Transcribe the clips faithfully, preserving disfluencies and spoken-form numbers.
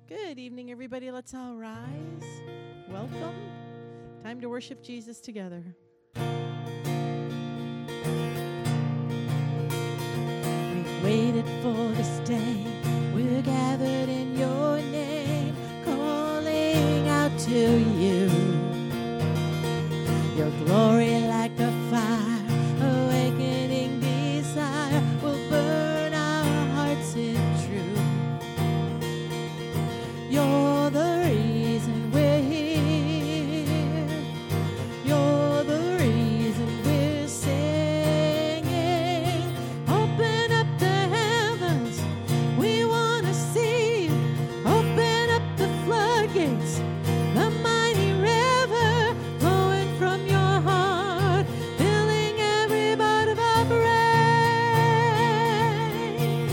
Good evening, everybody. Let's all rise. Welcome. Time to worship Jesus together. We waited for this day. We're gathered in your name, calling out to you. Your glory like a fire, awakening desire, will burn our hearts in truth. You're the reason we're here. You're the reason we're singing. Open up the heavens, we want to see you. Open up the floodgates, the mighty river flowing from your heart, filling every part of our brain.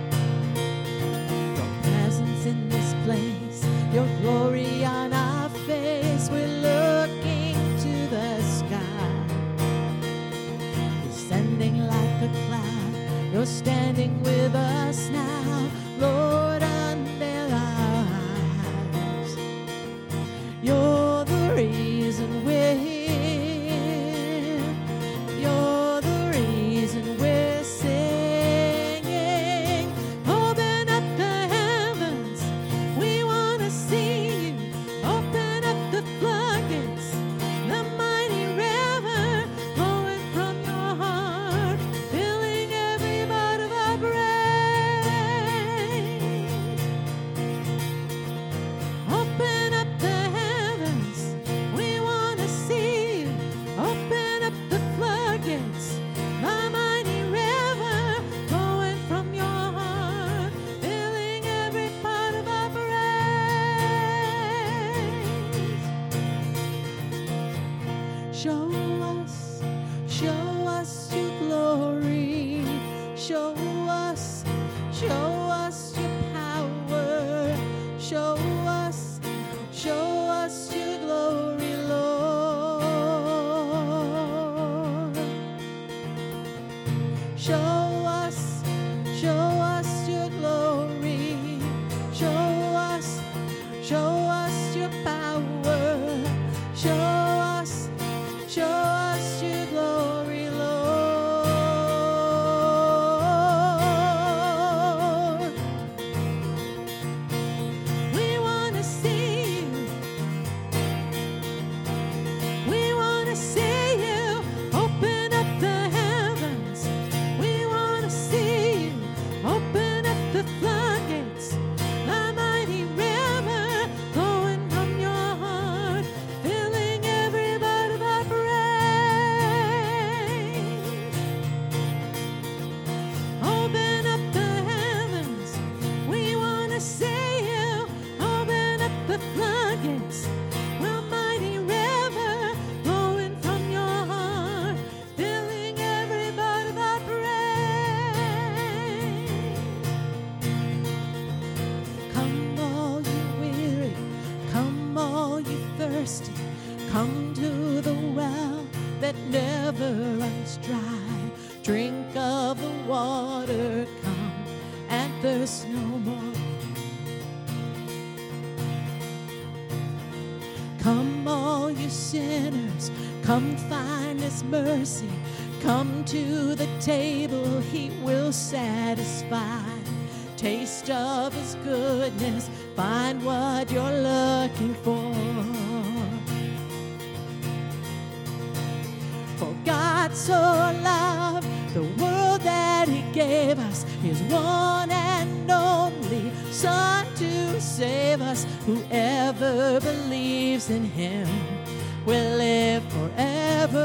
Your presence in this place, your glory on our face, we're looking to the sky. Descending like a cloud, you're standing with us now, Lord, unveil our eyes. You're the reason we're here. You're the reason we're singing. Open up the heavens, we want to see you. Open up the floodgates, the mighty river flowing from your heart, filling every part of our brain. Open up the heavens, we want to see you. Open up the floodgates, the mighty river flowing from your heart, filling every part of our brain. Show us, show us your glory. Show us, show us your power. Show us, show us your glory, Lord. Show us, show us your glory. Show us, show us your power. Show us, show us your glory, Lord. We want to see you. We want to see you. Open up the heavens. We want to see you. Open up the floodgates, the mighty river flowing from your heart, filling every part of our brain. Open up the heavens, we want to see you. Open up the floodgates, the mighty river flowing from your heart, filling every part of our brain. Come all you weary, come all you thirsty, come to the well that never runs dry. Drink of the water, come and thirst no more. Come all you sinners, come find his mercy. Come to the table, he will satisfy. Taste of his goodness, find what you're looking for. For God so loved the world that he gave us his one and only Son to save us. Whoever believes in him will live forever.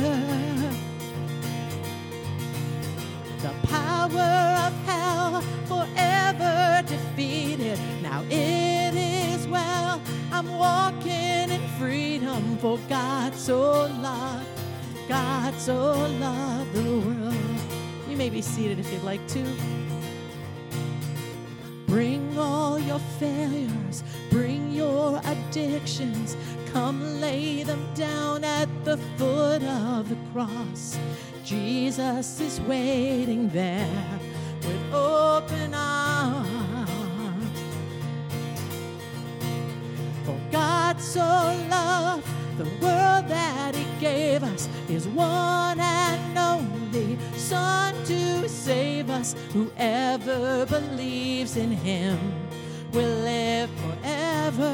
The power of hell forever defeated. Now it is well, I'm walking in freedom. For God so loved, God so loved the world. You may be seated if you'd like to. Bring all your failures, bring your addictions. Come lay them down at the foot of the cross. Jesus is waiting there with open arms. so loved the world that he gave us his one and only Son to save us. Whoever believes in him will live forever.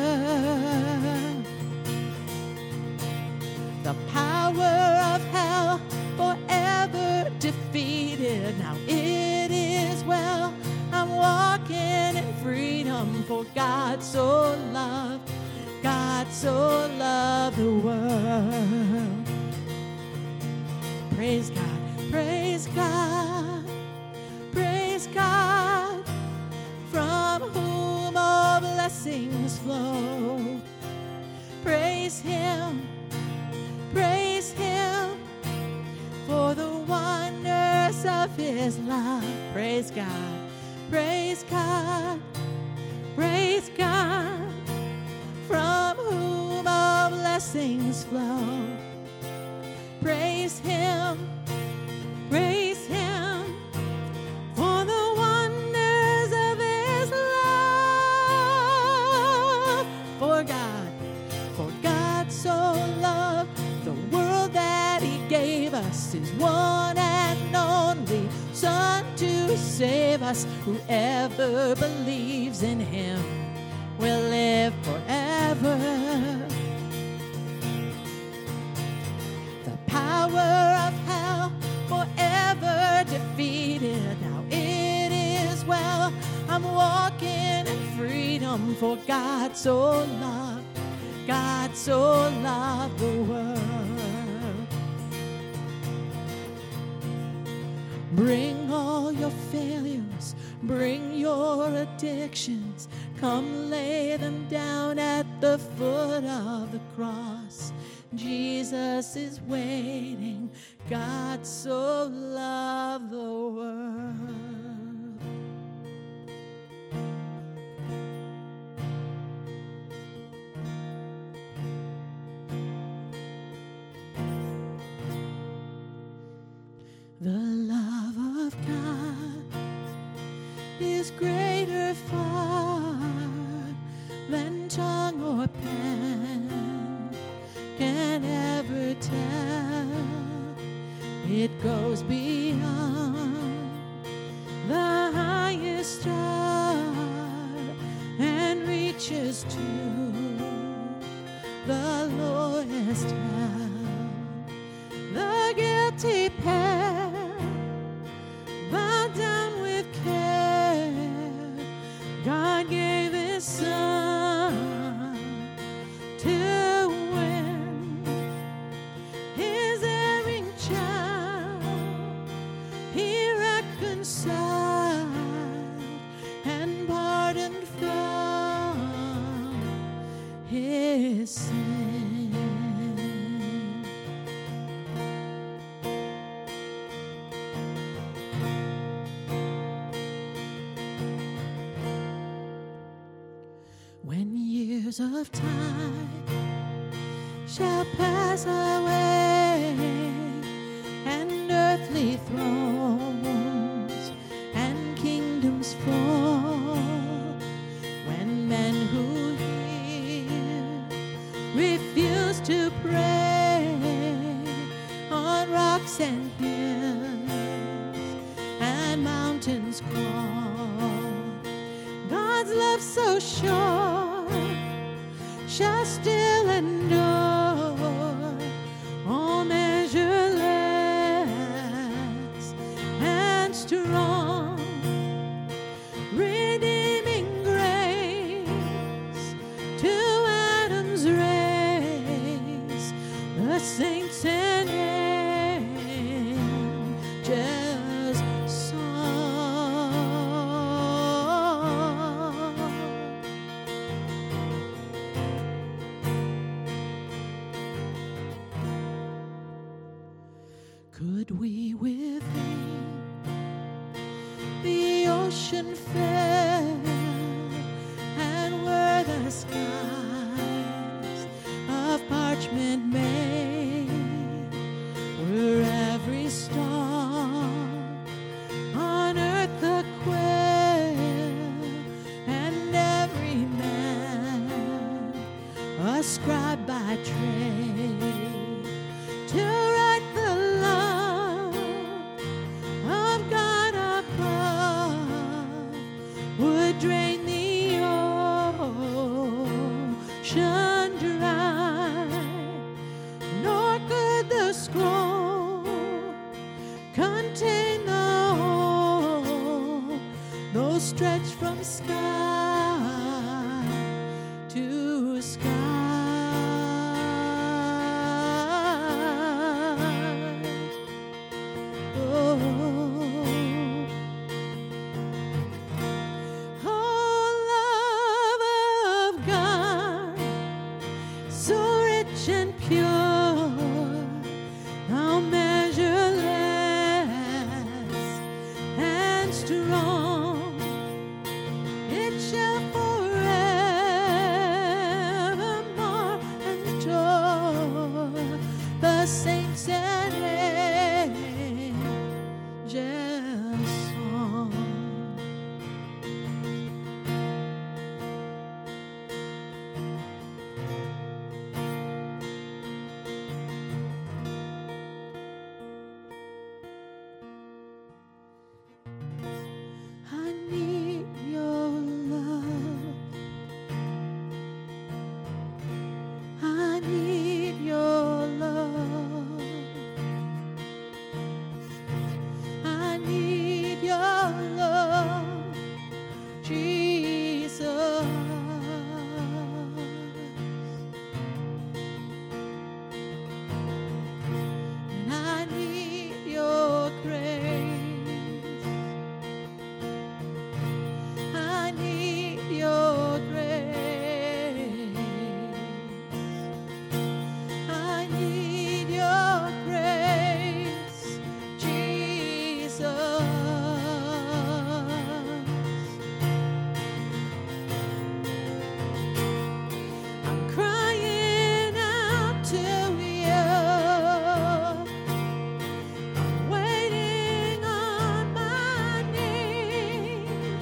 The power of hell forever defeated. Now it is well. I'm walking in freedom, for God so loved, God so loved the world. Praise God, praise God, praise God, from whom all blessings flow. Praise him, praise him, for the wonders of his love. Praise God, praise God, praise God, from whom all blessings flow. Praise him, praise him, for the wonders of his love. For God, for God so loved the world that he gave us his one and only Son to save us. Whoever believes in him will live forever. The power of hell forever defeated. Now it is well. I'm walking in freedom, for God so loved, God so loved the world. Bring all your failures, bring your addictions, come lay them down at the foot of the cross. Jesus is waiting, God so loved the world. The love of God is greater far than tongue or pen can ever tell. It goes beyond the highest star and reaches to the lowest hell. The guilty pair bowed down with care. God gave his Son to win his erring child. He reconciled and pardoned from his sin. When years of time shall pass away, and earthly thrones and kingdoms fall, when men who hear refuse to pray on rocks and hills and mountains crawl, God's love so sure shall still endure, all measureless and strong, redeeming grace to Adam's race, the saints and angels song. Could we within the ocean fair, and were the skies of parchment made, were every star on earth a quail, and every man a scribe by trade, to write the love of God above would drain the ocean dry, nor could the scroll contain the whole, though stretched from sky to sky. Oh, oh, love of God, so rich and pure, how measureless and strong, it shall forevermore endure the saints and angels' song. I need your love. I need your love. I need your love, Jesus. And I need your grace. I need your grace. I need your grace, Jesus. I'm crying out to you. I'm waiting on my knees.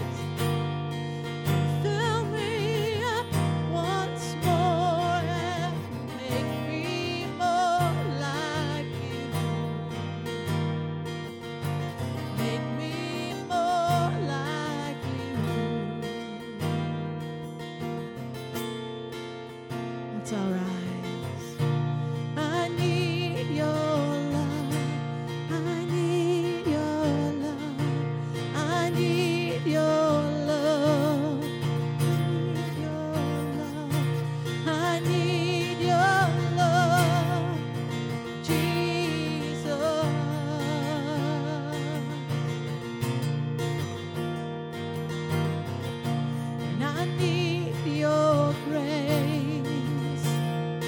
Fill me up once more and make me more like you. Make me more like you. Let's all rise. I need your love. I need your love. I need your love. I need your love, Jesus. And I need your grace.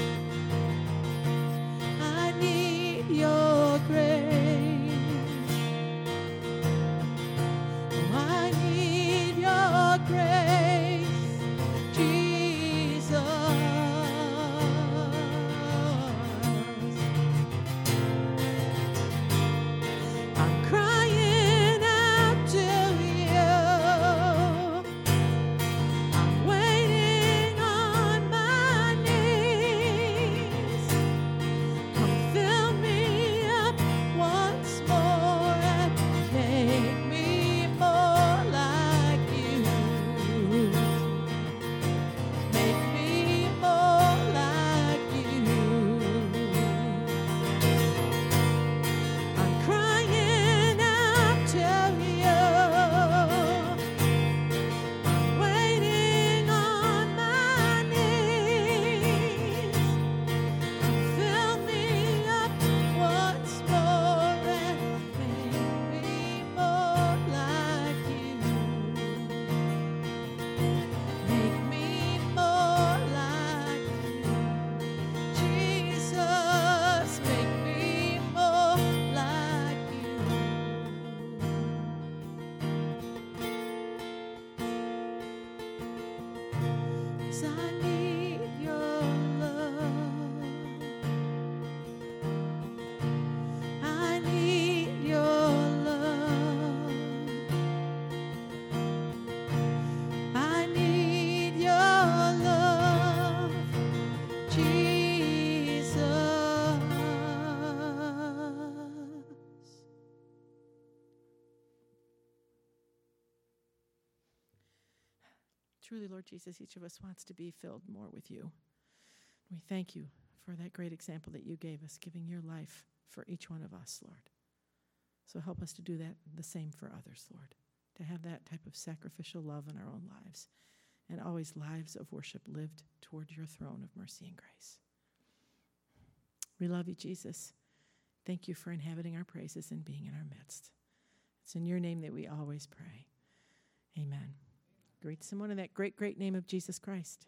Truly, Lord Jesus, each of us wants to be filled more with you. We thank you for that great example that you gave us, giving your life for each one of us, Lord. So help us to do that the same for others, Lord, to have that type of sacrificial love in our own lives, and always lives of worship lived toward your throne of mercy and grace. We love you, Jesus. Thank you for inhabiting our praises and being in our midst. It's in your name that we always pray. Amen. Greet someone in that great, great name of Jesus Christ.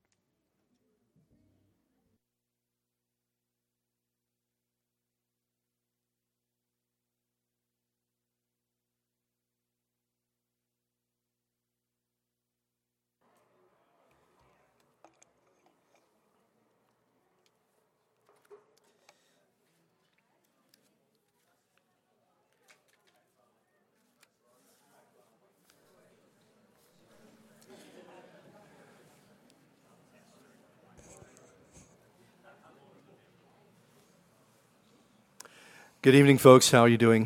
Good evening, folks. How are you doing?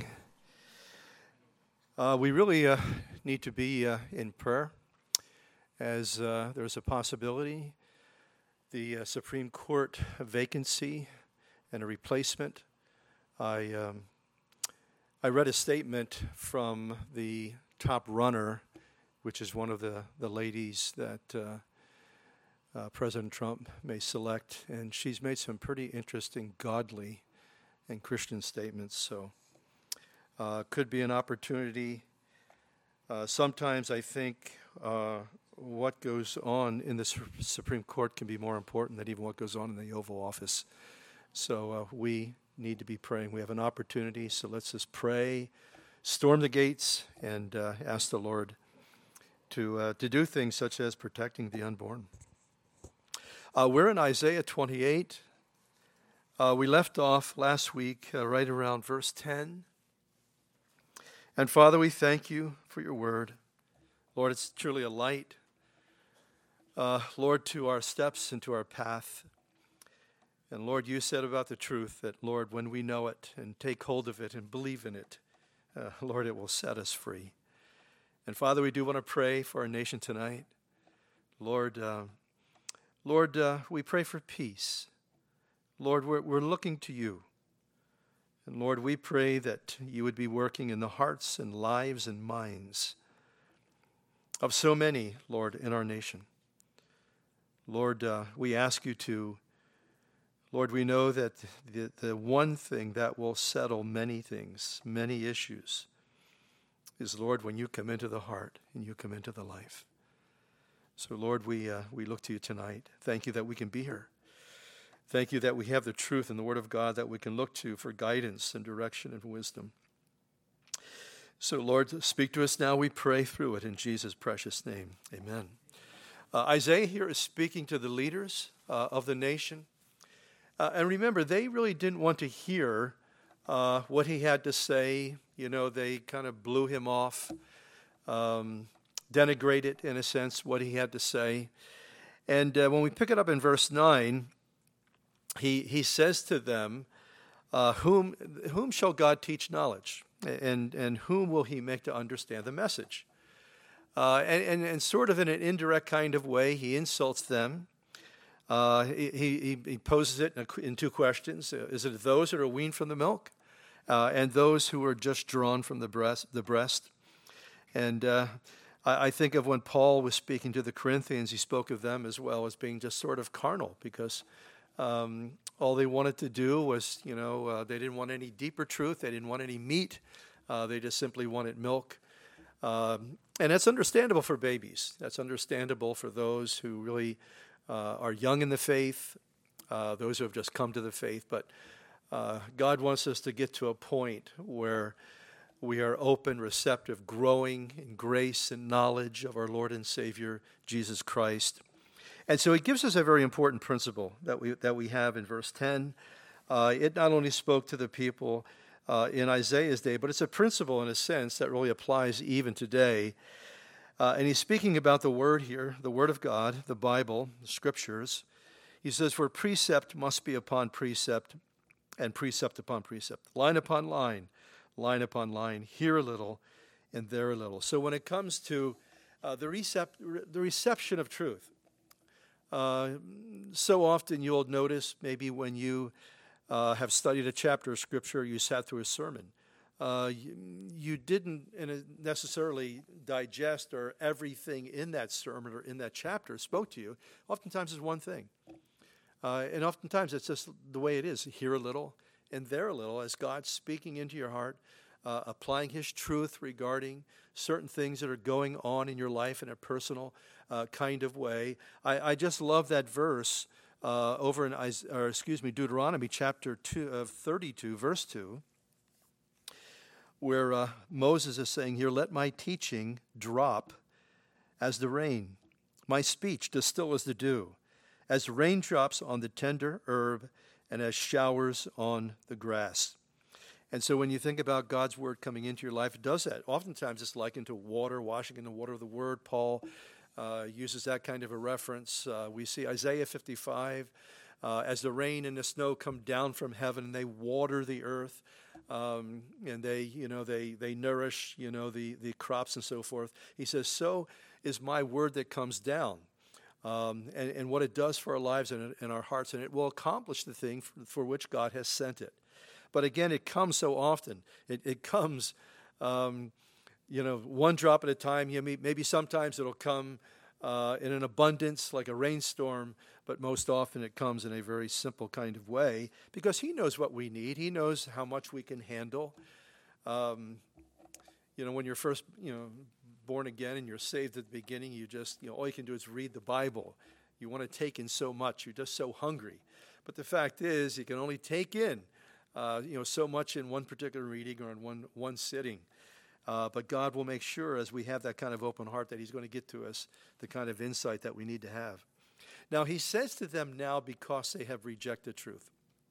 Uh, we really uh, need to be uh, in prayer, as uh, there's a possibility the uh, Supreme Court vacancy and a replacement. I um, I read a statement from the top runner, which is one of the, the ladies that uh, uh, President Trump may select, and she's made some pretty interesting godly and Christian statements, so uh, could be an opportunity. Uh, sometimes I think uh, what goes on in the Su- Supreme Court can be more important than even what goes on in the Oval Office. So uh, we need to be praying. We have an opportunity, so let's just pray, storm the gates, and uh, ask the Lord to uh, to do things such as protecting the unborn. Uh, we're in Isaiah twenty-eight. Uh, we left off last week uh, right around verse ten. And Father, we thank you for your word. Lord, it's truly a light, uh, Lord, to our steps and to our path. And Lord, you said about the truth that, Lord, when we know it and take hold of it and believe in it, uh, Lord, it will set us free. And Father, we do want to pray for our nation tonight. Lord, uh, Lord, uh, we pray for peace. Lord, we're, we're looking to you. And Lord, we pray that you would be working in the hearts and lives and minds of so many, Lord, in our nation. Lord, uh, we ask you to, Lord, we know that the, the one thing that will settle many things, many issues, is, Lord, when you come into the heart and you come into the life. So, Lord, we uh, we look to you tonight. Thank you that we can be here. Thank you that we have the truth and the Word of God that we can look to for guidance and direction and wisdom. So, Lord, speak to us now, we pray through it in Jesus' precious name. Amen. Uh, Isaiah here is speaking to the leaders uh, of the nation. Uh, and remember, they really didn't want to hear uh, what he had to say. You know, they kind of blew him off, um, denigrated, in a sense, what he had to say. And uh, when we pick it up in verse nine, He he says to them, uh, whom whom shall God teach knowledge? And and whom will he make to understand the message? Uh, and, and, and sort of in an indirect kind of way, he insults them. Uh, he, he, he poses it in, a, in two questions. Is it those that are weaned from the milk? Uh, and those who are just drawn from the breast? The breast? And uh, I, I think of when Paul was speaking to the Corinthians, he spoke of them as well as being just sort of carnal, because Um, all they wanted to do was, you know, uh, they didn't want any deeper truth. They didn't want any meat. Uh, they just simply wanted milk. Um, and that's understandable for babies. That's understandable for those who really uh, are young in the faith, uh, those who have just come to the faith. But uh, God wants us to get to a point where we are open, receptive, growing in grace and knowledge of our Lord and Savior, Jesus Christ. And so it gives us a very important principle that we that we have in verse ten. Uh, it not only spoke to the people uh, in Isaiah's day, but it's a principle in a sense that really applies even today. Uh, and he's speaking about the Word here, the Word of God, the Bible, the Scriptures. He says, for precept must be upon precept and precept upon precept, line upon line, line upon line, here a little and there a little. So when it comes to uh, the, recept- the reception of truth. Uh, so often you'll notice maybe when you uh, have studied a chapter of Scripture, you sat through a sermon. Uh, you, you didn't necessarily digest or everything in that sermon or in that chapter spoke to you. Oftentimes it's one thing. Uh, and oftentimes it's just the way it is. Here a little and there a little as God's speaking into your heart, uh, applying his truth regarding certain things that are going on in your life in a personal uh, kind of way. I, I just love that verse uh, over in, or excuse me, Deuteronomy chapter two of thirty-two, verse two. Where uh, Moses is saying here, let my teaching drop as the rain, my speech distill as the dew, as raindrops on the tender herb and as showers on the grass. And so when you think about God's word coming into your life, it does that. Oftentimes it's likened to water, washing in the water of the word. Paul uh, uses that kind of a reference. Uh, we see Isaiah fifty-five, uh, as the rain and the snow come down from heaven and they water the earth. Um, and they, you know, they, they nourish, you know, the, the crops and so forth. He says, so is my word that comes down, um, and, and what it does for our lives and, and our hearts, and it will accomplish the thing for, for which God has sent it. But again, it comes so often. It, it comes, um, you know, one drop at a time. You know, maybe sometimes it'll come uh, in an abundance like a rainstorm, but most often it comes in a very simple kind of way because he knows what we need. He knows how much we can handle. Um, you know, when you're first, you know, born again and you're saved at the beginning, you just, you know, all you can do is read the Bible. You want to take in so much. You're just so hungry. But the fact is, you can only take in, uh, you know, so much in one particular reading or in one, one sitting. Uh, but God will make sure as we have that kind of open heart that he's going to get to us the kind of insight that we need to have. Now, he says to them now because they have rejected truth.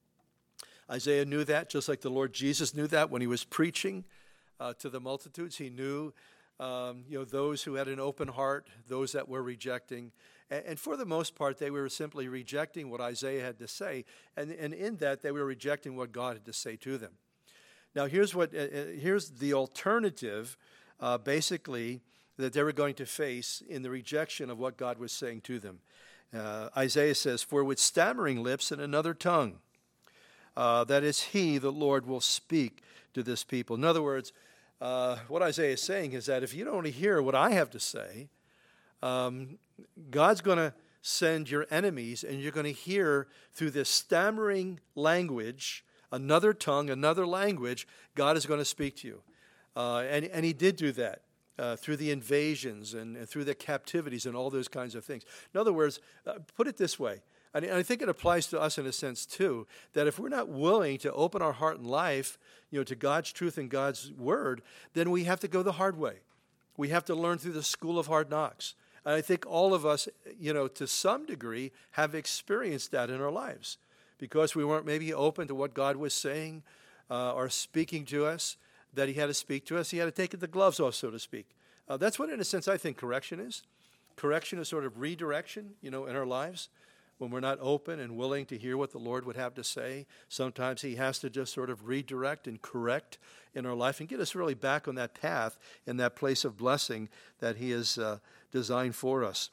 Isaiah knew that, just like the Lord Jesus knew that when he was preaching uh, to the multitudes. He knew, um, you know, those who had an open heart, those that were rejecting. And, and for the most part, they were simply rejecting what Isaiah had to say. And, and in that, they were rejecting what God had to say to them. Now, here's what uh, here's the alternative, uh, basically, that they were going to face in the rejection of what God was saying to them. Uh, Isaiah says, for with stammering lips and another tongue, uh, that is he, the Lord, will speak to this people. In other words, uh, what Isaiah is saying is that if you don't hear what I have to say, um, God's going to send your enemies, and you're going to hear through this stammering language, another tongue, another language, God is going to speak to you. Uh, and, and he did do that. Uh, through the invasions and, and through the captivities and all those kinds of things. In other words, uh, put it this way, and I think it applies to us in a sense too, that if we're not willing to open our heart and life, you know, to God's truth and God's word, then we have to go the hard way. We have to learn through the school of hard knocks. And I think all of us, you know, to some degree have experienced that in our lives because we weren't maybe open to what God was saying uh, or speaking to us. That he had to speak to us, he had to take the gloves off, so to speak. Uh, that's what, in a sense, I think correction is. Correction is sort of redirection, you know, in our lives. When we're not open and willing to hear what the Lord would have to say, sometimes he has to just sort of redirect and correct in our life and get us really back on that path in that place of blessing that he has uh, designed for us.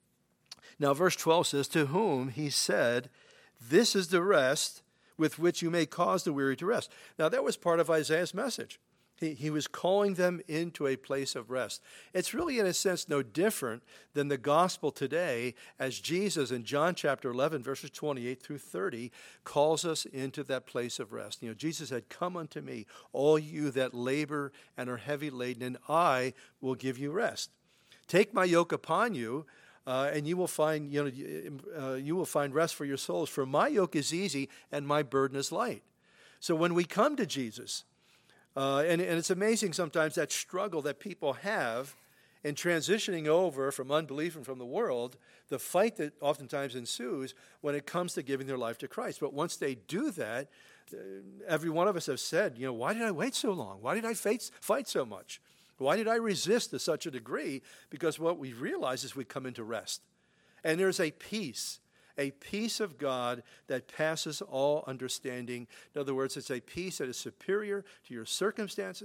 Now, verse twelve says, to whom he said, this is the rest with which you may cause the weary to rest. Now, that was part of Isaiah's message. He, he was calling them into a place of rest. It's really, in a sense, no different than the gospel today as Jesus in John chapter eleven, verses twenty-eight through thirty, calls us into that place of rest. You know, Jesus said, come unto me, all you that labor and are heavy laden, and I will give you rest. Take my yoke upon you, uh, and you will find, you know, uh, you will find rest for your souls. For my yoke is easy and my burden is light. So when we come to Jesus, Uh, and, and it's amazing sometimes that struggle that people have in transitioning over from unbelief and from the world, the fight that oftentimes ensues when it comes to giving their life to Christ. But once they do that, uh, every one of us have said, you know, why did I wait so long? Why did I fight, fight so much? Why did I resist to such a degree? Because what we realize is we come into rest. And there's a peace. A peace of God that passes all understanding. In other words, it's a peace that is superior to your circumstances,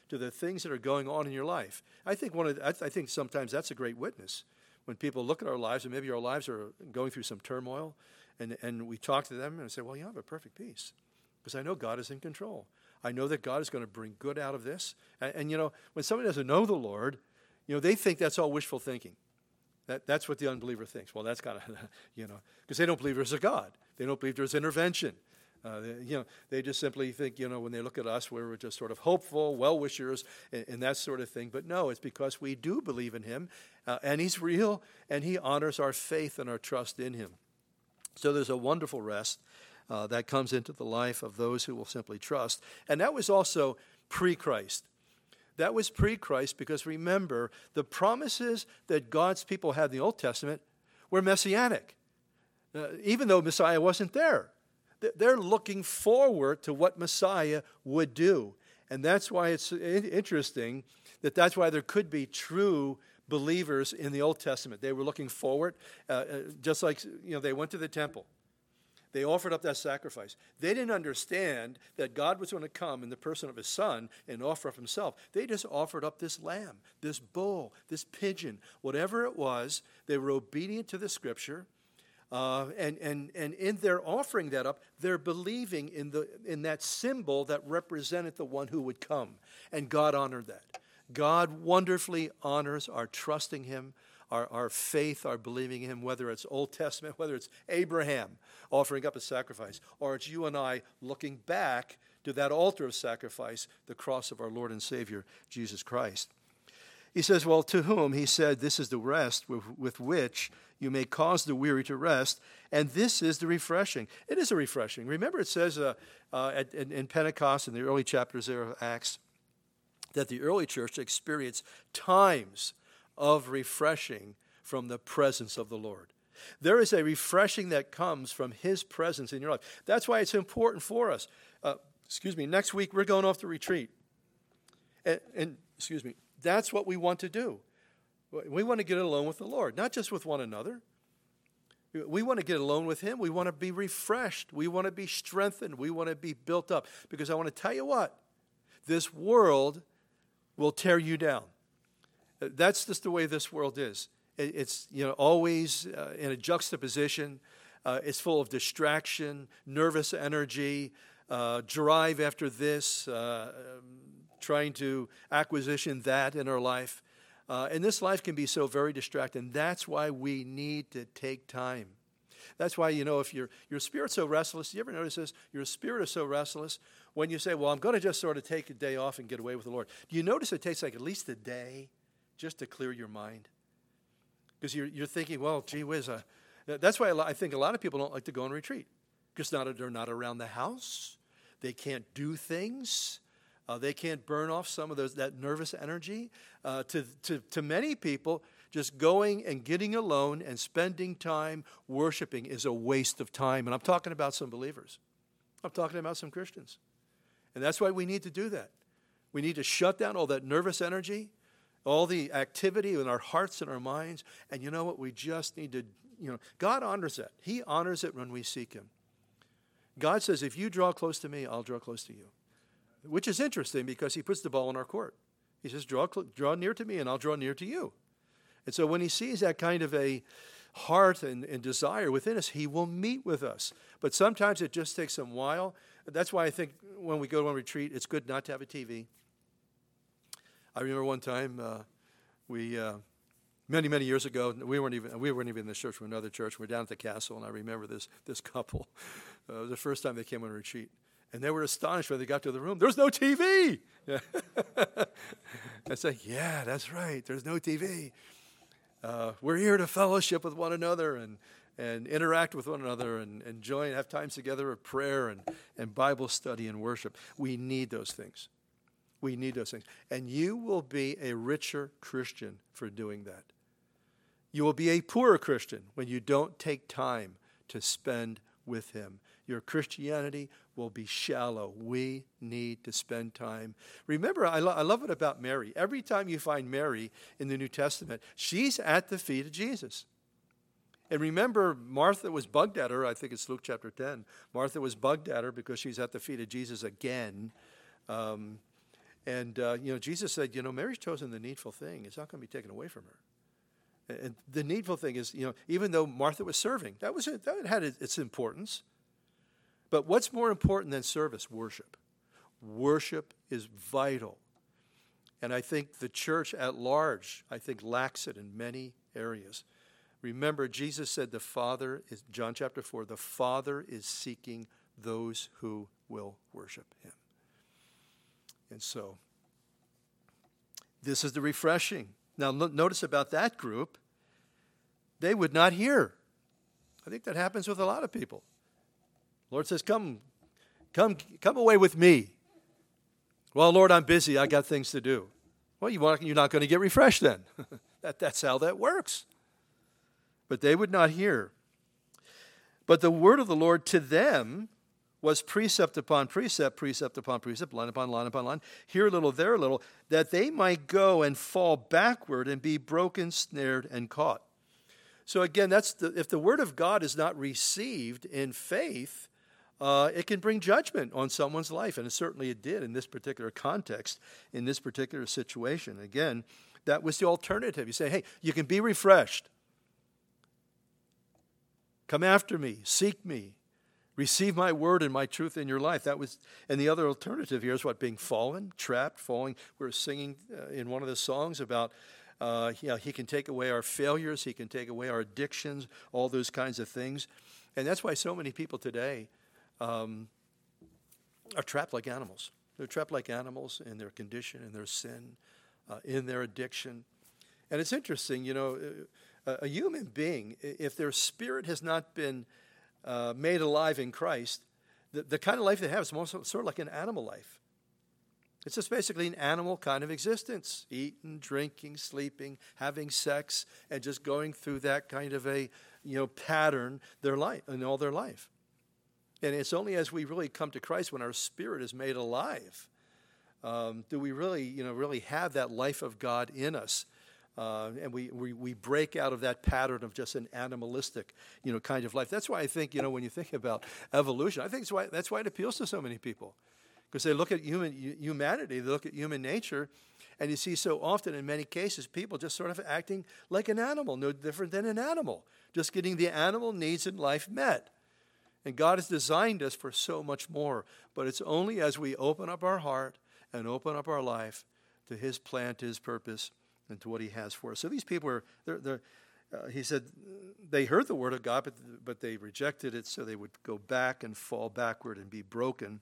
to the things that are going on in your life. I think one of the, I, th- I think sometimes that's a great witness. When people look at our lives, and maybe our lives are going through some turmoil, and, and we talk to them and say, well, you have a perfect peace, because I know God is in control. I know that God is going to bring good out of this. And, and, you know, when somebody doesn't know the Lord, you know, they think that's all wishful thinking. That, that's what the unbeliever thinks. Well, that's kind of, you know, because they don't believe there's a God. They don't believe there's intervention. Uh, they, you know, they just simply think, you know, when they look at us, we're just sort of hopeful, well-wishers, and, and that sort of thing. But no, it's because we do believe in him, uh, and he's real, and he honors our faith and our trust in him. So there's a wonderful rest uh, that comes into the life of those who will simply trust. And that was also pre-Christ. That was pre-Christ because, remember, the promises that God's people had in the Old Testament were messianic, uh, even though Messiah wasn't there. They're looking forward to what Messiah would do. And that's why it's interesting that that's why there could be true believers in the Old Testament. They were looking forward, uh, just like, you know, they went to the temple. They offered up that sacrifice. They didn't understand that God was going to come in the person of his son and offer up himself. They just offered up this lamb, this bull, this pigeon, whatever it was. They were obedient to the scripture. Uh, and, and, and in their offering that up, they're believing in, the, in that symbol that represented the one who would come. And God honored that. God wonderfully honors our trusting him, our, our faith, our believing in him, whether it's Old Testament, whether it's Abraham offering up a sacrifice, or it's you and I looking back to that altar of sacrifice, the cross of our Lord and Savior, Jesus Christ. He says, well, to whom? He said, this is the rest with, with which you may cause the weary to rest, and this is the refreshing. It is a refreshing. Remember, it says uh, uh, at, in, in Pentecost, in the early chapters there of Acts, that the early church experienced times of refreshing from the presence of the Lord. There is a refreshing that comes from his presence in your life. That's why it's important for us. Uh, excuse me, next week we're going off to retreat. And, and, excuse me, that's what we want to do. We want to get alone with the Lord, not just with one another. We want to get alone with him. We want to be refreshed. We want to be strengthened. We want to be built up. Because I want to tell you what, this world will tear you down. That's just the way this world is. It's, you know, always uh, in a juxtaposition. Uh, it's full of distraction, nervous energy, uh, drive after this, uh, um, trying to acquisition that in our life. Uh, and this life can be so very distracting. That's why we need to take time. That's why, you know, if your your spirit's so restless, you ever notice this? Your spirit is so restless. When you say, well, I'm going to just sort of take a day off and get away with the Lord, do you notice it takes like at least a day just to clear your mind? Because you're, you're thinking, well, gee whiz. Uh, that's why I think a lot of people don't like to go on retreat. Because not, they're not around the house. They can't do things. Uh, they can't burn off some of those that nervous energy. Uh, to, to, to many people, just going and getting alone and spending time worshiping is a waste of time. And I'm talking about some believers. I'm talking about some Christians. And that's why we need to do that. We need to shut down all that nervous energy, all the activity in our hearts and our minds. And you know what? We just need to, you know, God honors that. He honors it when we seek him. God says, if you draw close to me, I'll draw close to you. Which is interesting because he puts the ball in our court. He says, draw, draw near to me and I'll draw near to you. And so when he sees that kind of a heart and, and desire within us, he will meet with us. But sometimes it just takes some while. That's why I think when we go to a retreat, it's good not to have a T V. I remember one time uh, we, uh, many, many years ago, we weren't even we weren't even in this church, we were in another church. We were down at the castle, and I remember this this couple. Uh, it was the first time they came on a retreat. And they were astonished when they got to the room. There's no T V. Yeah. I said, yeah, that's right. There's no T V. Uh, we're here to fellowship with one another and, and interact with one another and, and join, have times together of prayer and, and Bible study and worship. We need those things. We need those things. And you will be a richer Christian for doing that. You will be a poorer Christian when you don't take time to spend with him. Your Christianity will be shallow. We need to spend time. Remember, I, lo- I love it about Mary. Every time you find Mary in the New Testament, she's at the feet of Jesus. And remember, Martha was bugged at her. I think it's Luke chapter ten. Martha was bugged at her because she's at the feet of Jesus again. Um, And, uh, you know, Jesus said, you know, Mary's chosen the needful thing. It's not going to be taken away from her. And the needful thing is, you know, even though Martha was serving, that was it, that had its importance. But what's more important than service? Worship. Worship is vital. And I think the church at large, I think, lacks it in many areas. Remember, Jesus said the Father is, John chapter four, the Father is seeking those who will worship him. And so, this is the refreshing. Now, no, notice about that group, they would not hear. I think that happens with a lot of people. The Lord says, come, come, come away with me. Well, Lord, I'm busy. I got things to do. Well, you want, you're not going to get refreshed then. that, that's how that works. But they would not hear. But the word of the Lord to them was precept upon precept, precept upon precept, line upon line upon line, here a little, there a little, that they might go and fall backward and be broken, snared, and caught. So again, that's the, if the word of God is not received in faith, uh, it can bring judgment on someone's life, and it certainly it did in this particular context, in this particular situation. Again, that was the alternative. You say, hey, you can be refreshed. Come after me, seek me. Receive my word and my truth in your life. That was, and the other alternative here is what? Being fallen, trapped, falling. We were singing uh, in one of the songs about, uh, you know, he can take away our failures. He can take away our addictions, all those kinds of things. And that's why so many people today um, are trapped like animals. They're trapped like animals in their condition, in their sin, uh, in their addiction. And it's interesting, you know, a, a human being, if their spirit has not been Uh, made alive in Christ, the, the kind of life they have is more so, sort of like an animal life. It's just basically an animal kind of existence, eating, drinking, sleeping, having sex, and just going through that kind of a, you know, pattern their life in all their life. And it's only as we really come to Christ, when our spirit is made alive, um, do we really, you know, really have that life of God in us. Uh, and we, we we break out of that pattern of just an animalistic, you know, kind of life. That's why I think, you know, when you think about evolution, I think that's why, that's why it appeals to so many people. Because they look at human humanity, they look at human nature, and you see so often in many cases people just sort of acting like an animal, no different than an animal, just getting the animal needs in life met. And God has designed us for so much more. But it's only as we open up our heart and open up our life to his plan, to his purpose, and to what he has for us. So these people are, they're, they're, uh, he said, they heard the word of God, but, but they rejected it, so they would go back and fall backward and be broken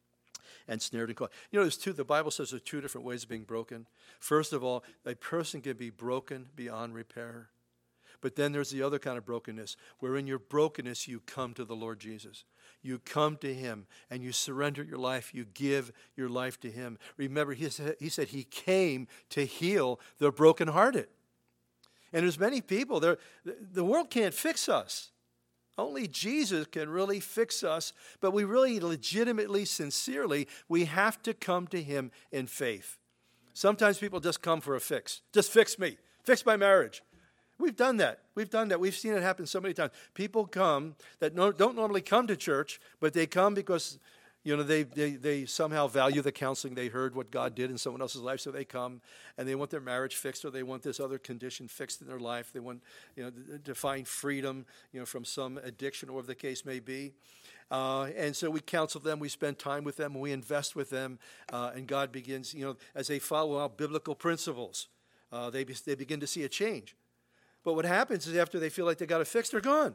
and snared and caught. You know, there's two, the Bible says there's two different ways of being broken. First of all, a person can be broken beyond repair. But then there's the other kind of brokenness, where in your brokenness you come to the Lord Jesus. You come to him and you surrender your life. You give your life to him. Remember, he said he, said he came to heal the brokenhearted. And there's many people, there. The world can't fix us. Only Jesus can really fix us. But we really legitimately, sincerely, we have to come to him in faith. Sometimes people just come for a fix. Just fix me. Fix my marriage. We've done that. We've done that. We've seen it happen so many times. People come that no, don't normally come to church, but they come because, you know, they, they, they somehow value the counseling. They heard what God did in someone else's life, so they come and they want their marriage fixed, or they want this other condition fixed in their life. They want, you know, to find freedom, you know, from some addiction, or whatever the case may be. Uh, and so we counsel them, we spend time with them, we invest with them, uh, and God begins, you know, as they follow out biblical principles, uh, they, be, they begin to see a change. But what happens is after they feel like they got it fixed, they're gone.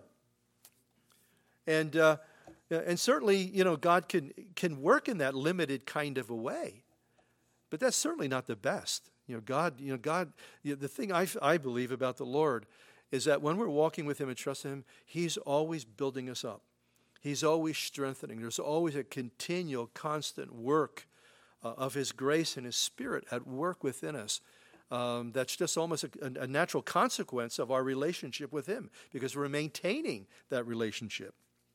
And uh, and certainly, you know, God can can work in that limited kind of a way. But that's certainly not the best. You know, God, you know, God, you know, the thing I, I believe about the Lord is that when we're walking with him and trusting him, he's always building us up. He's always strengthening. There's always a continual, constant work uh, of his grace and his spirit at work within us. Um, that's just almost a, a natural consequence of our relationship with him, because we're maintaining that relationship.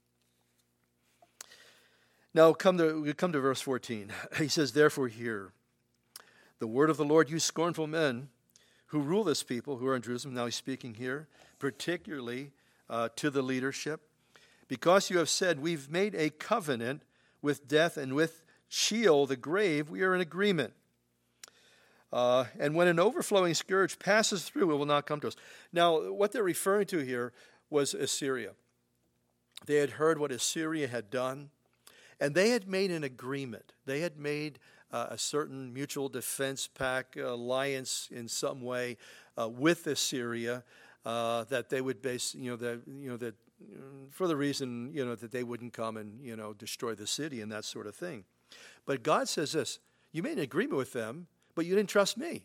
Now, come to, we come to verse fourteen. He says, therefore hear the word of the Lord, you scornful men who rule this people who are in Jerusalem. Now he's speaking here, particularly uh, to the leadership. Because you have said, we've made a covenant with death, and with Sheol, the grave, we are in agreement. Uh, and when an overflowing scourge passes through, it will not come to us. Now, what they're referring to here was Assyria. They had heard what Assyria had done, and they had made an agreement. They had made uh, a certain mutual defense pact, uh, alliance in some way uh, with Assyria, uh, that they would base, you know, that you know that for the reason, you know, that they wouldn't come and, you know, destroy the city and that sort of thing. But God says this: you made an agreement with them, but you didn't trust me.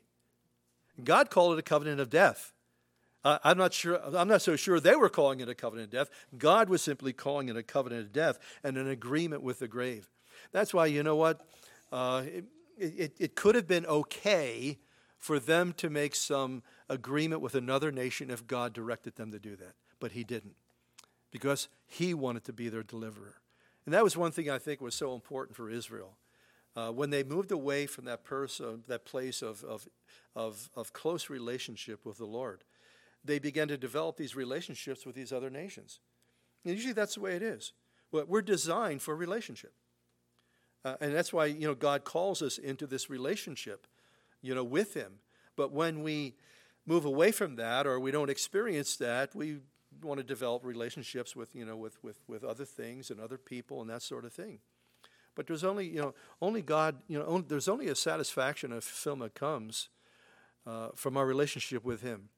God called it a covenant of death. Uh, I'm not sure. I'm not so sure they were calling it a covenant of death. God was simply calling it a covenant of death and an agreement with the grave. That's why, you know what, uh, it, it, it could have been okay for them to make some agreement with another nation if God directed them to do that, but he didn't, because he wanted to be their deliverer. And that was one thing I think was so important for Israel. Uh, when they moved away from that person, that place of, of, of, of close relationship with the Lord, they began to develop these relationships with these other nations. And usually that's the way it is. We're designed for relationship. Uh, and that's why, you know, God calls us into this relationship, you know, with him. But when we move away from that, or we don't experience that, we want to develop relationships with, you know, with, with, with other things and other people and that sort of thing. But there's only, you know, only God, you know, only, there's only a satisfaction and fulfillment comes uh, from our relationship with him.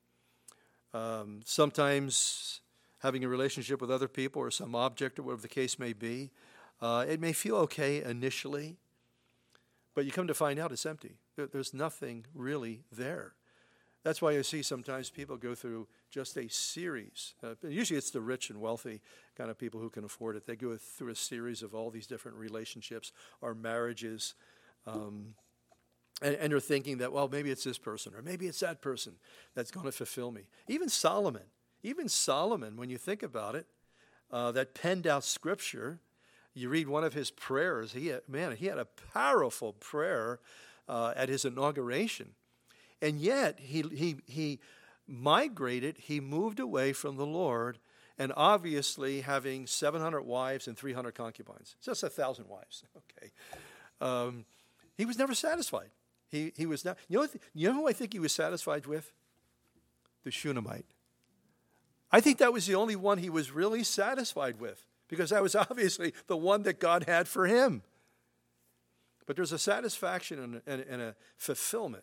Um, sometimes having a relationship with other people or some object or whatever the case may be, uh, it may feel okay initially, but you come to find out it's empty. There, there's nothing really there. That's why I see sometimes people go through just a series. Uh, usually it's the rich and wealthy kind of people who can afford it. They go through a series of all these different relationships or marriages, um, and, and they're thinking that, well, maybe it's this person or maybe it's that person that's going to fulfill me. Even Solomon, even Solomon, when you think about it, uh, that penned out scripture, you read one of his prayers. He had, man, he had a powerful prayer uh, at his inauguration. And yet, he he he migrated, he moved away from the Lord, and obviously having seven hundred wives and three hundred concubines. Just one thousand wives, okay. Um, he was never satisfied. He he was not, you know, you know who I think he was satisfied with? The Shunammite. I think that was the only one he was really satisfied with, because that was obviously the one that God had for him. But there's a satisfaction and, and, and a fulfillment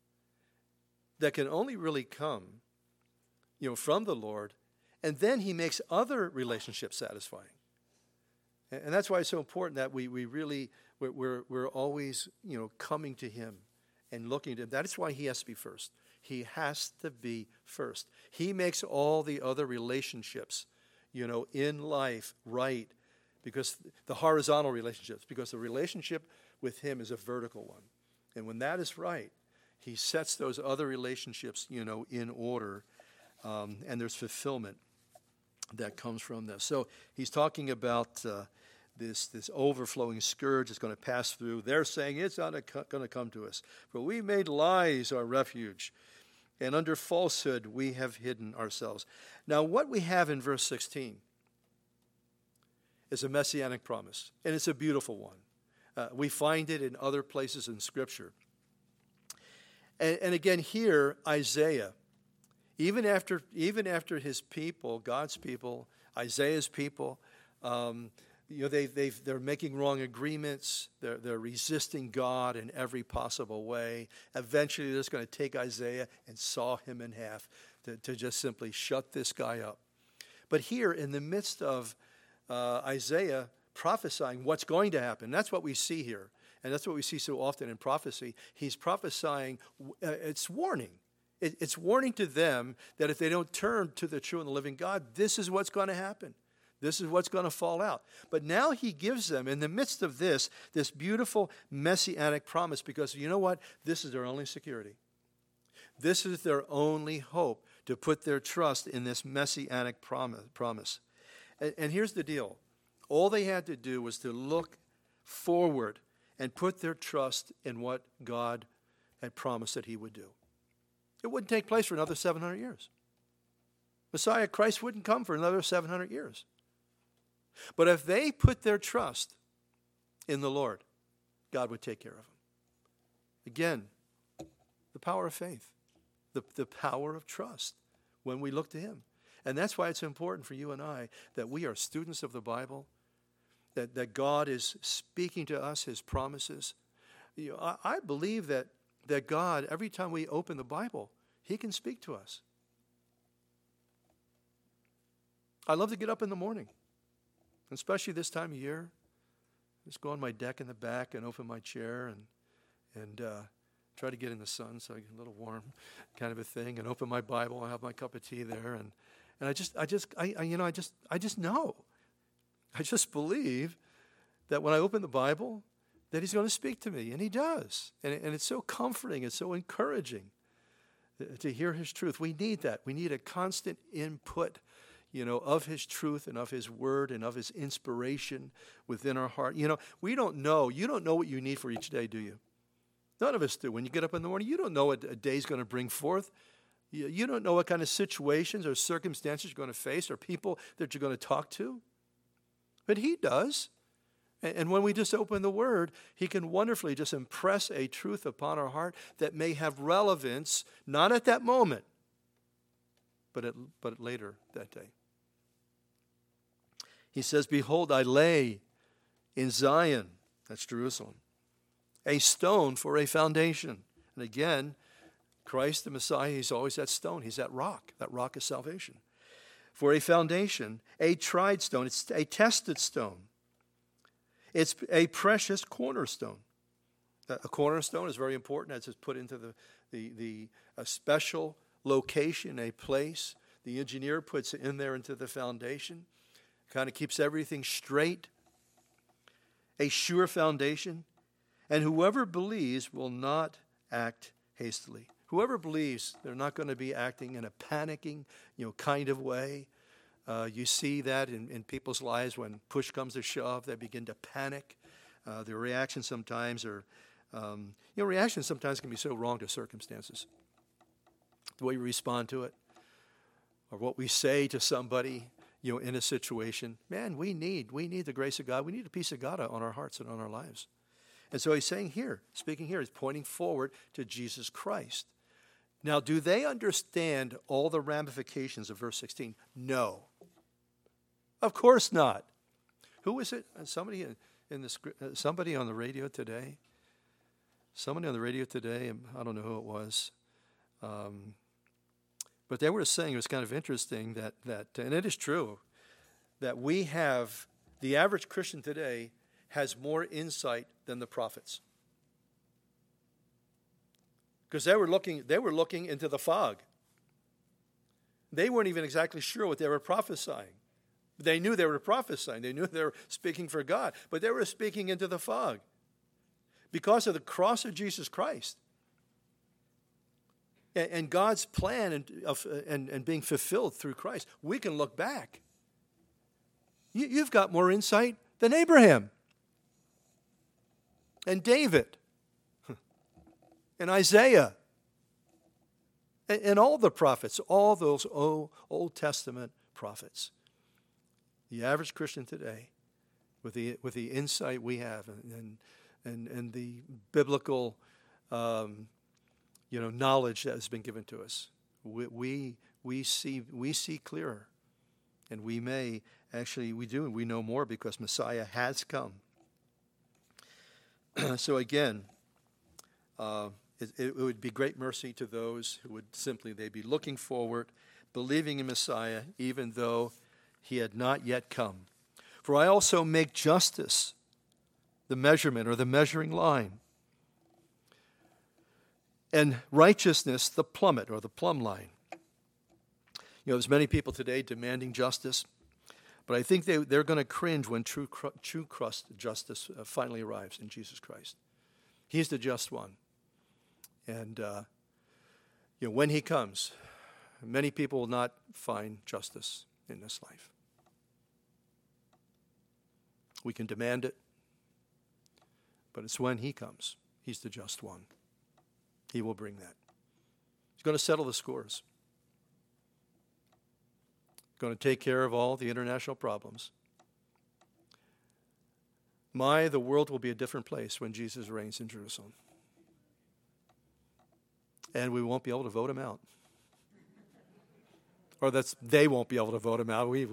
that can only really come, you know, from the Lord, and then he makes other relationships satisfying. And, and that's why it's so important that we we really we're, we're we're always, you know, coming to him and looking to him. That is why he has to be first. He has to be first. He makes all the other relationships, you know, in life right, because the horizontal relationships, because the relationship with him is a vertical one, and when that is right, he sets those other relationships, you know, in order, um, and there's fulfillment that comes from this. So he's talking about uh, this this overflowing scourge that's going to pass through. They're saying it's not going to come to us, for we made lies our refuge, and under falsehood we have hidden ourselves. Now, what we have in verse sixteen is a messianic promise, and it's a beautiful one. Uh, we find it in other places in Scripture. And, and again, here, Isaiah, even after even after his people, God's people, Isaiah's people, um, you know, they they they're making wrong agreements. They're they're resisting God in every possible way. Eventually, they're just going to take Isaiah and saw him in half to, to just simply shut this guy up. But here, in the midst of uh, Isaiah prophesying what's going to happen, that's what we see here. And that's what we see so often in prophecy. He's prophesying, uh, it's warning. It, it's warning to them that if they don't turn to the true and the living God, this is what's going to happen. This is what's going to fall out. But now he gives them, in the midst of this, this beautiful messianic promise, because you know what? This is their only security. This is their only hope, to put their trust in this messianic promise. And, and here's the deal. All they had to do was to look forward and put their trust in what God had promised that he would do. It wouldn't take place for another seven hundred years. Messiah Christ wouldn't come for another seven hundred years. But if they put their trust in the Lord, God would take care of them. Again, The power of faith. The, the power of trust when we look to him. And that's why it's important for you and I that we are students of the Bible, that, that God is speaking to us his promises. You know, I, I believe that, that God, every time we open the Bible, he can speak to us. I love to get up in the morning, especially this time of year. Just go on my deck in the back and open my chair and and uh, try to get in the sun so I get a little warm, kind of a thing, and open my Bible. I have my cup of tea there, and and I just I just I, I you know I just I just know, I just believe that when I open the Bible, that he's going to speak to me, and he does, and and it's so comforting, it's so encouraging to hear his truth. We need that. We need a constant input, you know, of his truth and of his word and of his inspiration within our heart. You know, we don't know. You don't know what you need for each day, do you? None of us do. When you get up in the morning, you don't know what a day's going to bring forth. You, you don't know what kind of situations or circumstances you're going to face or people that you're going to talk to. But he does. And, and when we just open the word, he can wonderfully just impress a truth upon our heart that may have relevance, not at that moment, but at, but later that day. He says, behold, I lay in Zion, that's Jerusalem, a stone for a foundation. And again, Christ the Messiah, he's always that stone. He's that rock, that rock of salvation. For a foundation, a tried stone, it's a tested stone. It's a precious cornerstone. A cornerstone is very important as it's put into the, the, the a special location, a place. The engineer puts it in there into the foundation. Kind of keeps everything straight. A sure foundation. And whoever believes will not act hastily. Whoever believes, they're not going to be acting in a panicking, you know, kind of way. Uh, you see that in, in people's lives when push comes to shove, they begin to panic. Uh, their reactions sometimes are, um, you know, reactions sometimes can be so wrong to circumstances. The way we respond to it, or what we say to somebody, you know, in a situation. Man, we need, we need the grace of God. We need the peace of God on our hearts and on our lives. And so he's saying here, speaking here, he's pointing forward to Jesus Christ. Now, do they understand all the ramifications of verse sixteen? No. Of course not. Who is it? Somebody in, in the somebody on the radio today. Somebody on the radio today. I don't know who it was. Um, But they were saying, it was kind of interesting that, that, and it is true, that we have, the average Christian today has more insight than the prophets. Because they were looking, they were looking into the fog. They weren't even exactly sure what they were prophesying. They knew they were prophesying. They knew they were speaking for God. But they were speaking into the fog. Because of the cross of Jesus Christ. And God's plan and, of, and, and being fulfilled through Christ, we can look back. You, you've got more insight than Abraham and David and Isaiah and, and all the prophets, all those Old, Old Testament prophets. The average Christian today, with the with the insight we have and and and the biblical Um, you know, knowledge that has been given to us. We, we we see we see clearer, and we may actually we do we know more because Messiah has come. So again, uh, it, it would be great mercy to those who would simply they be looking forward, believing in Messiah, even though he had not yet come. For I also make justice the measurement or the measuring line, and righteousness the plummet or the plumb line. You know, there's many people today demanding justice, but I think they, they're going to cringe when true, true crust justice uh, finally arrives in Jesus Christ. He's the just one. And, uh, you know, when he comes, many people will not find justice in this life. We can demand it, but it's when he comes. He's the just one. He will bring that. He's going to settle the scores. He's going to take care of all the international problems. My, the world will be a different place when Jesus reigns in Jerusalem. and we won't be able to vote him out. Or that's they won't be able to vote him out. We.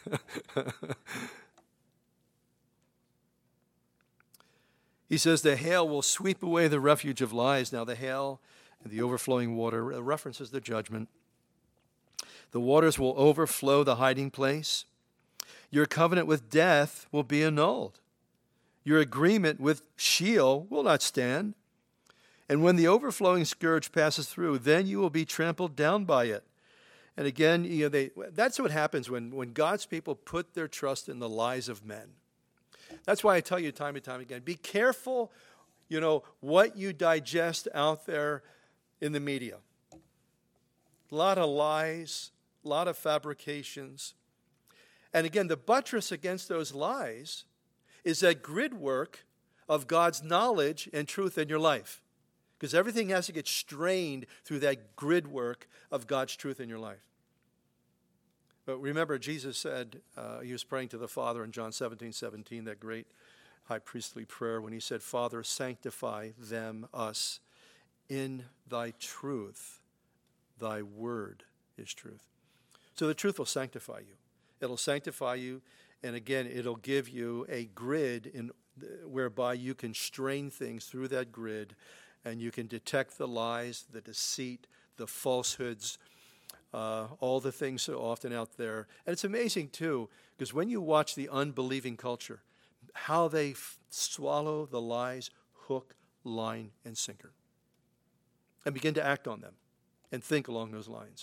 He says the hail will sweep away the refuge of lies. Now the hail and the overflowing water references the judgment. The waters will overflow the hiding place. Your covenant with death will be annulled. Your agreement with Sheol will not stand. And when the overflowing scourge passes through, then you will be trampled down by it. And again, you know, they, that's what happens when, when God's people put their trust in the lies of men. That's why I tell you time and time again, be careful, you know, what you digest out there in the media. A lot of lies, a lot of fabrications. And again, the buttress against those lies is that grid work of God's knowledge and truth in your life. Because everything has to get strained through that grid work of God's truth in your life. But remember, Jesus said, uh, he was praying to the Father in John seventeen seventeen, that great high priestly prayer, when he said, Father, sanctify them, us, in thy truth. Thy word is truth. So the truth will sanctify you. It'll sanctify you, and again, it'll give you a grid in, whereby you can strain things through that grid, and you can detect the lies, the deceit, the falsehoods, uh, all the things so often out there. And it's amazing, too, because when you watch the unbelieving culture, how they f- swallow the lies hook, line, and sinker, and begin to act on them and think along those lines.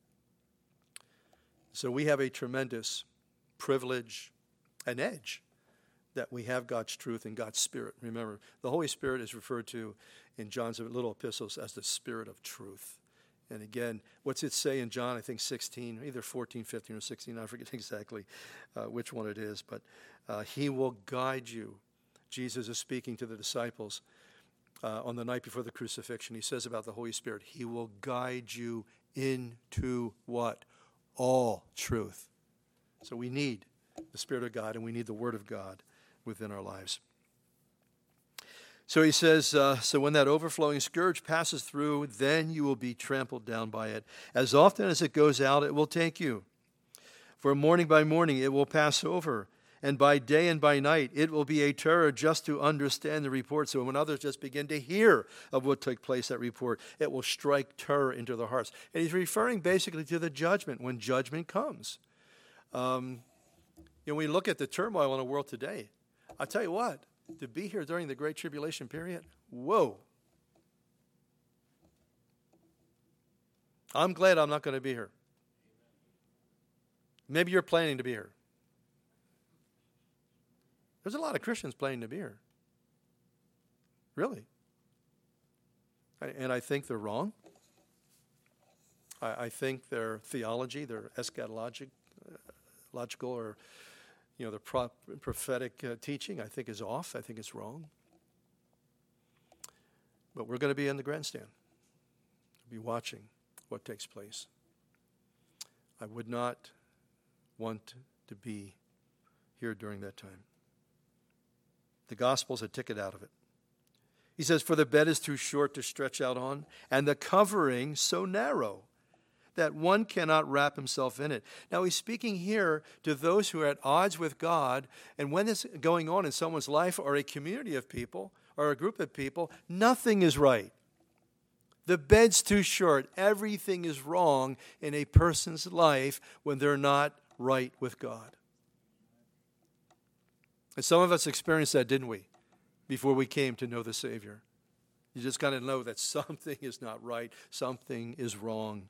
So we have a tremendous privilege and edge that we have God's truth and God's Spirit. Remember, the Holy Spirit is referred to in John's little epistles as the Spirit of truth. And again, what's it say in John, I think sixteen, either fourteen, fifteen, or sixteen, I forget exactly uh, which one it is, but uh, he will guide you. Jesus is speaking to the disciples uh, on the night before the crucifixion. He says about the Holy Spirit, he will guide you into what? All truth. So we need the Spirit of God, and we need the Word of God within our lives. So he says, uh, so when that overflowing scourge passes through, then you will be trampled down by it. As often as it goes out, it will take you. For morning by morning it will pass over, and by day and by night it will be a terror just to understand the report. So when others just begin to hear of what took place, that report, it will strike terror into their hearts. And he's referring basically to the judgment, when judgment comes. Um, you know, we look at the turmoil in the world today. I'll tell you what, to be here during the Great Tribulation period, whoa. I'm glad I'm not going to be here. Maybe you're planning to be here. There's a lot of Christians planning to be here. Really. And I think they're wrong. I, I think their theology, their eschatologic, uh, logical or you know, the pro- prophetic uh, teaching, I think, is off. I think it's wrong. But we're going to be in the grandstand, be watching what takes place. I would not want to be here during that time. The gospel's a ticket out of it. He says, for the bed is too short to stretch out on, and the covering so narrow that one cannot wrap himself in it. Now, he's speaking here to those who are at odds with God, and when this is going on in someone's life or a community of people or a group of people, nothing is right. The bed's too short. Everything is wrong in a person's life when they're not right with God. And some of us experienced that, didn't we, before we came to know the Savior? You just got to know that something is not right, something is wrong.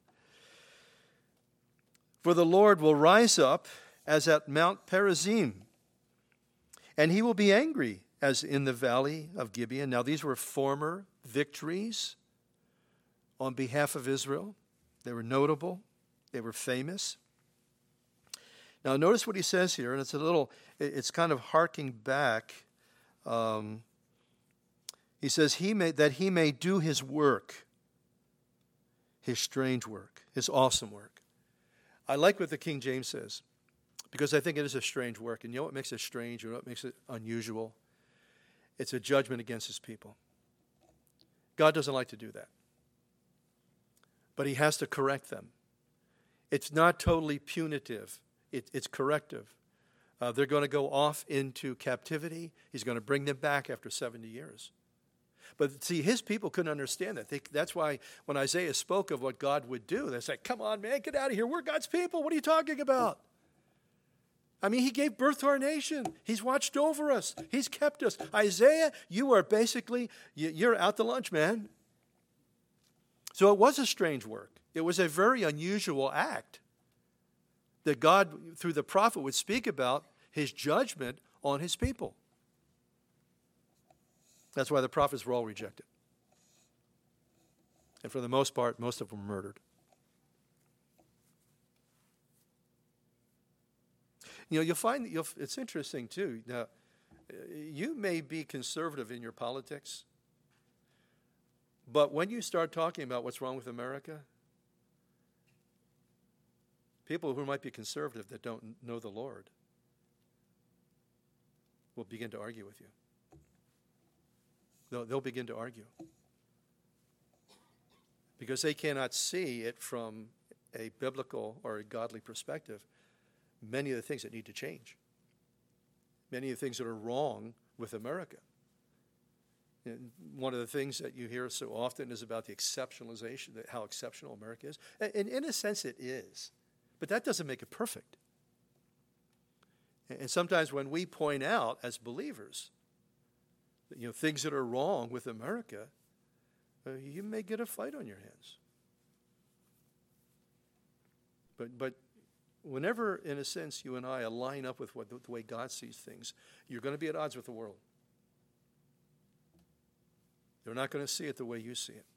For the Lord will rise up as at Mount Perazim, and he will be angry as in the valley of Gibeon. Now, these were former victories on behalf of Israel. They were notable. They were famous. Now, notice what he says here, and it's a little, it's kind of harking back. Um, he says he may, that he may do his work, his strange work, his awesome work. I like what the King James says, because I think it is a strange work. And you know what makes it strange? You know what makes it unusual? It's a judgment against his people. God doesn't like to do that. but he has to correct them. It's not totally punitive. It, it's corrective. Uh, they're going to go off into captivity. He's going to bring them back after seventy years. But see, his people couldn't understand that. They, that's why when Isaiah spoke of what God would do, they said, come on, man, get out of here. We're God's people. What are you talking about? I mean, he gave birth to our nation. He's watched over us. He's kept us. Isaiah, you are basically, you're out to lunch, man. So it was a strange work. It was a very unusual act that God, through the prophet, would speak about his judgment on his people. That's why the prophets were all rejected. And for the most part, most of them were murdered. You know, you'll find that you'll, it's interesting, too. Now, you may be conservative in your politics, but when you start talking about what's wrong with America, people who might be conservative that don't know the Lord will begin to argue with you. They'll, they'll begin to argue because they cannot see it from a biblical or a godly perspective. Many of the things that need to change, many of the things that are wrong with America. And one of the things that you hear so often is about the exceptionalization, that how exceptional America is. And in a sense it is, but that doesn't make it perfect. And sometimes when we point out as believers, you know, things that are wrong with America, uh, you may get a fight on your hands. But but whenever, in a sense, you and I align up with what the way God sees things, you're going to be at odds with the world. They're not going to see it the way you see it.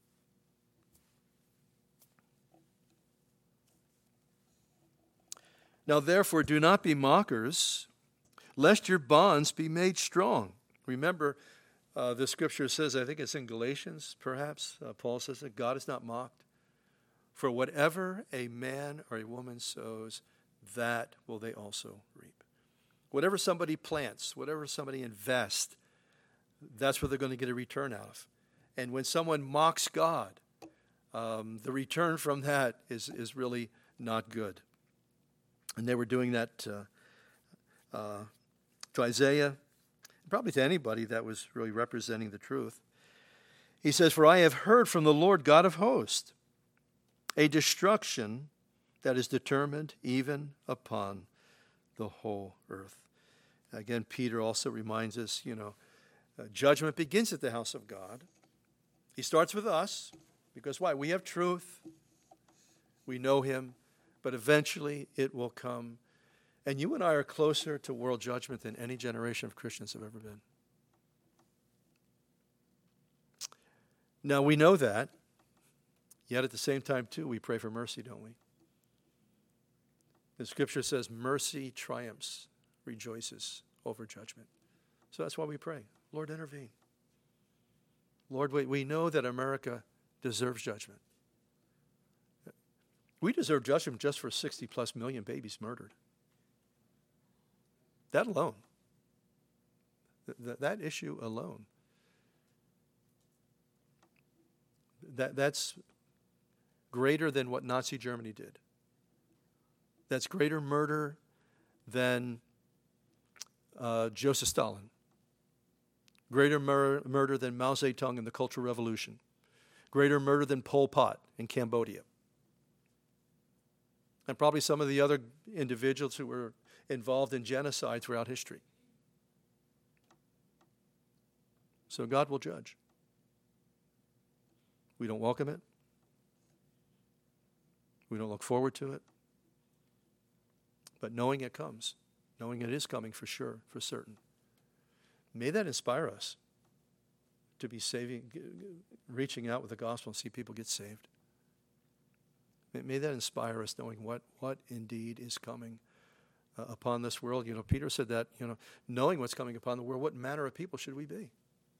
Now, therefore, do not be mockers, lest your bonds be made strong. Remember, uh, the scripture says, I think it's in Galatians, perhaps, uh, Paul says that God is not mocked. For whatever a man or a woman sows, that will they also reap. Whatever somebody plants, whatever somebody invests, that's what they're going to get a return out of. And when someone mocks God, um, the return from that is, is really not good. And they were doing that uh, uh, to Isaiah, probably to anybody that was really representing the truth. He says, for I have heard from the Lord God of hosts a destruction that is determined even upon the whole earth. Again, Peter also reminds us, you know, uh, judgment begins at the house of God. He starts with us, because why? We have truth. We know him, but eventually it will come. And you and I are closer to world judgment than any generation of Christians have ever been. Now, we know that, yet at the same time, too, we pray for mercy, don't we? The scripture says mercy triumphs, rejoices over judgment. So that's why we pray. Lord, intervene. Lord, we, we know that America deserves judgment. We deserve judgment just for sixty plus million babies murdered. That alone. Th- that issue alone. That, that's greater than what Nazi Germany did. That's greater murder than uh, Joseph Stalin. Greater mur- murder than Mao Zedong in the Cultural Revolution. Greater murder than Pol Pot in Cambodia. And probably some of the other individuals who were involved in genocide throughout history. So God will judge. We don't welcome it. We don't look forward to it. But knowing it comes, knowing it is coming for sure, for certain, may that inspire us to be saving, reaching out with the gospel and see people get saved. May that inspire us, knowing what, what indeed is coming uh, upon this world. You know, Peter said that, you know, knowing what's coming upon the world, what manner of people should we be?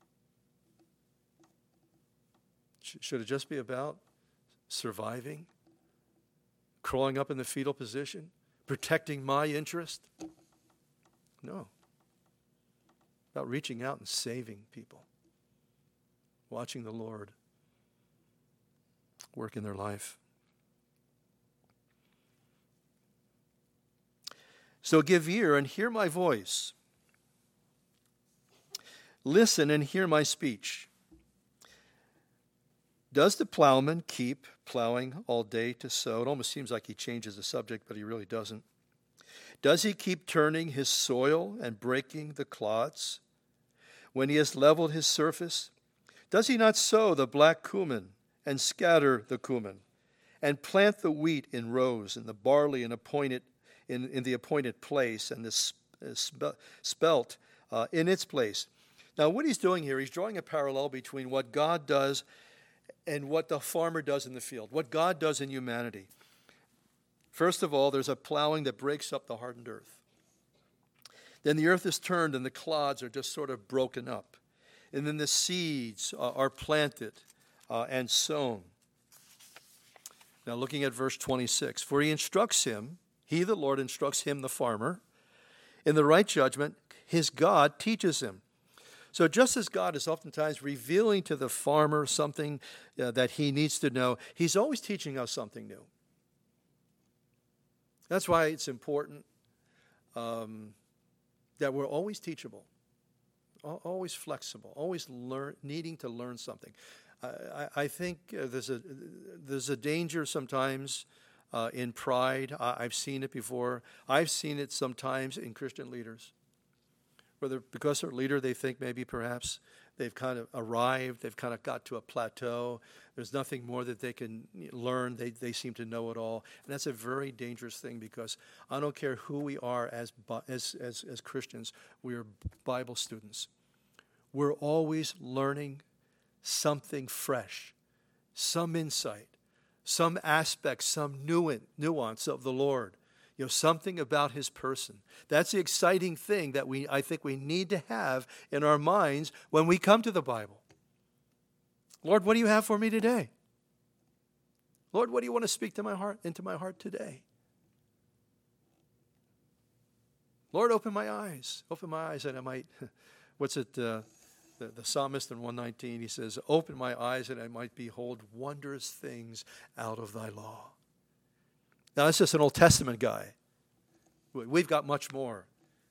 Sh- should it just be about surviving, crawling up in the fetal position, protecting my interest? No. About reaching out and saving people, watching the Lord work in their life. So give ear and hear my voice. Listen and hear my speech. Does the plowman keep plowing all day to sow? It almost seems like he changes the subject, but he really doesn't. Does he keep turning his soil and breaking the clods when he has leveled his surface? Does he not sow the black cumin and scatter the cumin and plant the wheat in rows and the barley in appointed in, in the appointed place and the spe- spelt uh, in its place? Now, what he's doing here, he's drawing a parallel between what God does and what the farmer does in the field, what God does in humanity. First of all, there's a plowing that breaks up the hardened earth. Then the earth is turned and the clods are just sort of broken up. And then the seeds uh, are planted uh, and sown. Now looking at verse twenty-six. For he instructs him, he the Lord instructs him, the farmer, in the right judgment, his God teaches him. So just as God is oftentimes revealing to the farmer something uh, that he needs to know, he's always teaching us something new. That's why it's important um, that we're always teachable, always flexible, always learn, needing to learn something. I, I think uh, there's a there's a danger sometimes uh, in pride. I, I've seen it before. I've seen it sometimes in Christian leaders, whether because they're a leader, they think maybe perhaps they've kind of arrived, they've kind of got to a plateau. There's nothing more that they can learn. They they seem to know it all, and that's a very dangerous thing because I don't care who we are as as as, as Christians, we are Bible students. We're always learning something fresh, some insight, some aspect, some nuance of the Lord. You know, something about his person. That's the exciting thing that we I think we need to have in our minds when we come to the Bible. Lord, what do you have for me today? Lord, what do you want to speak to my heart, into my heart today? Lord, open my eyes. Open my eyes that I might, what's it, uh, the, the psalmist in one nineteen, he says, open my eyes that I might behold wondrous things out of thy law. Now, that's just an Old Testament guy. We've got much more.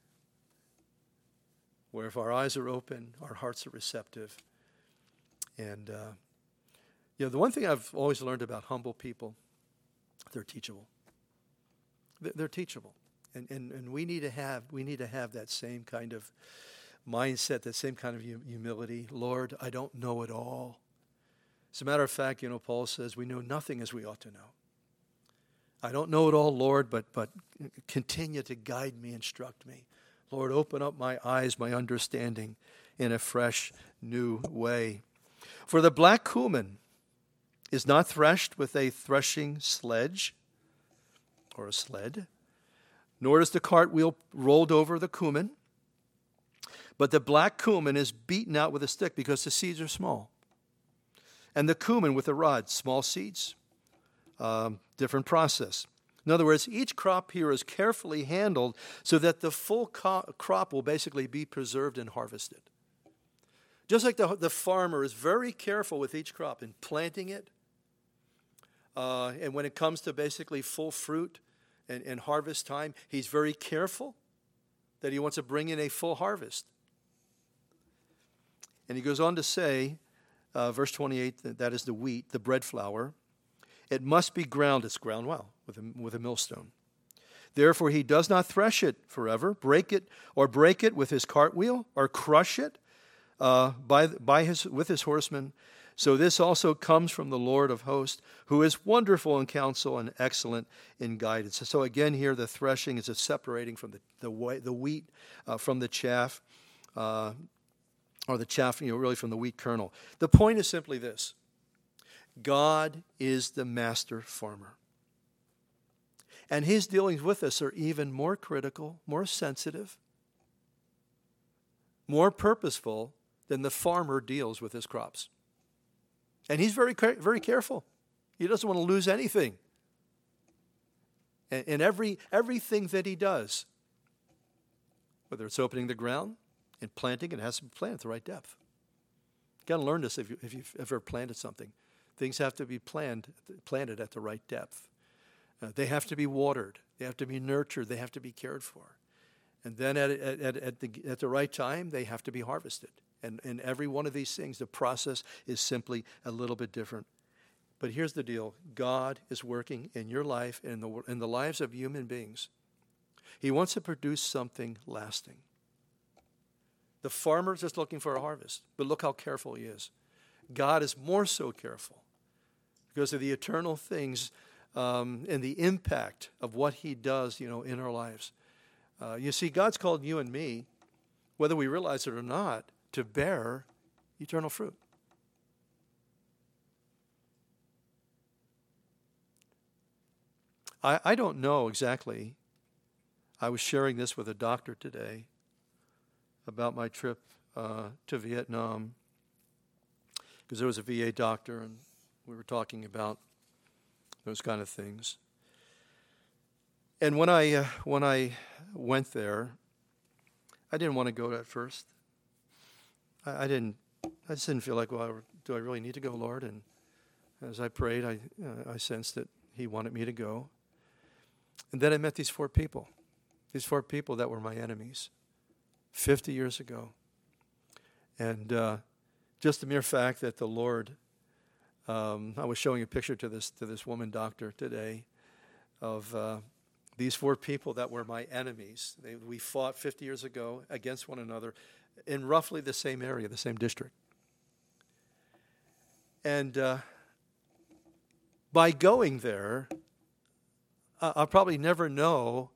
Where if our eyes are open, our hearts are receptive. And, uh, you know, the one thing I've always learned about humble people, they're teachable. They're teachable. And, and, and we need to have, we need to have that same kind of mindset, that same kind of humility. Lord, I don't know it all. As a matter of fact, you know, Paul says we know nothing as we ought to know. I don't know it all, Lord, but but continue to guide me, instruct me. Lord, open up my eyes, my understanding in a fresh, new way. For the black cumin is not threshed with a threshing sledge or a sled, nor is the cartwheel rolled over the cumin, but the black cumin is beaten out with a stick because the seeds are small. And the cumin with a rod, small seeds. Um, different process. In other words, each crop here is carefully handled so that the full co- crop will basically be preserved and harvested. Just like the, the farmer is very careful with each crop in planting it, uh, and when it comes to basically full fruit and, and harvest time, he's very careful that he wants to bring in a full harvest. And he goes on to say, uh, verse twenty-eight, that, that is the wheat, the bread flour. It must be ground, it's ground well, with a, with a millstone. Therefore he does not thresh it forever, break it, or break it with his cartwheel, or crush it uh, by, by his, with his horsemen. So this also comes from the Lord of hosts, who is wonderful in counsel and excellent in guidance. So again here, the threshing is a separating from the, the, the wheat uh, from the chaff, uh, or the chaff, you know, really from the wheat kernel. The point is simply this. God is the master farmer. And his dealings with us are even more critical, more sensitive, more purposeful than the farmer deals with his crops. And he's very, very careful. He doesn't want to lose anything. And, and every everything that he does, whether it's opening the ground and planting, it has to be planted at the right depth. You've got to learn this if, you, if you've ever planted something. Things have to be planned, planted at the right depth. Uh, they have to be watered. They have to be nurtured. They have to be cared for. And then at, at, at, the, at the right time, they have to be harvested. And in every one of these things, the process is simply a little bit different. But here's the deal. God is working in your life and in the, in the lives of human beings. He wants to produce something lasting. The farmer is just looking for a harvest, but look how careful he is. God is more so careful because of the eternal things um, and the impact of what he does, you know, in our lives. Uh, you see, God's called you and me, whether we realize it or not, to bear eternal fruit. I, I don't know exactly. I was sharing this with a doctor today about my trip uh, to Vietnam because there was a V A doctor and we were talking about those kind of things. And when I uh, when I went there, I didn't want to go at first. I, I didn't. I just didn't feel like, well, do I really need to go, Lord? And as I prayed, I uh, I sensed that He wanted me to go. And then I met these four people, these four people that were my enemies, fifty years ago. And uh, just the mere fact that the Lord, um, I was showing a picture to this to this woman doctor today of uh, these four people that were my enemies. They, we fought fifty years ago against one another in roughly the same area, the same district. And uh, by going there, uh, I'll probably never know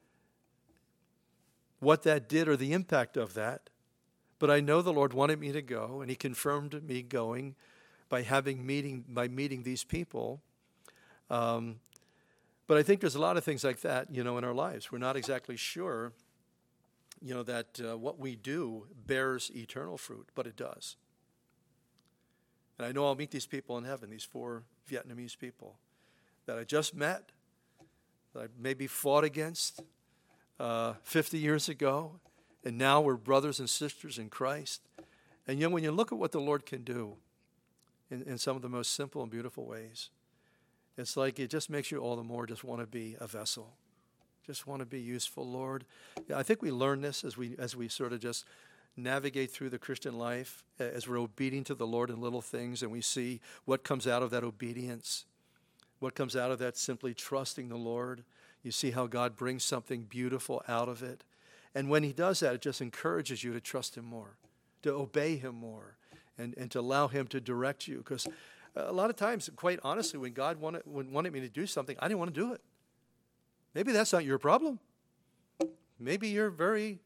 what that did or the impact of that. But I know the Lord wanted me to go, and He confirmed me going by having meeting by meeting these people. Um, but I think there's a lot of things like that, you know, in our lives. We're not exactly sure, you know, that uh, what we do bears eternal fruit, but it does. And I know I'll meet these people in heaven, these four Vietnamese people that I just met, that I maybe fought against uh, fifty years ago. And now we're brothers and sisters in Christ. And you know, when you look at what the Lord can do in, in some of the most simple and beautiful ways, it's like it just makes you all the more just want to be a vessel. Just want to be useful, Lord. Yeah, I think we learn this as we as we sort of just navigate through the Christian life, as we're obedient to the Lord in little things, and we see what comes out of that obedience, what comes out of that simply trusting the Lord. You see how God brings something beautiful out of it. And when He does that, it just encourages you to trust Him more, to obey Him more, and, and to allow Him to direct you. Because a lot of times, quite honestly, when God wanted, when wanted me to do something, I didn't want to do it. Maybe that's not your problem. Maybe you're very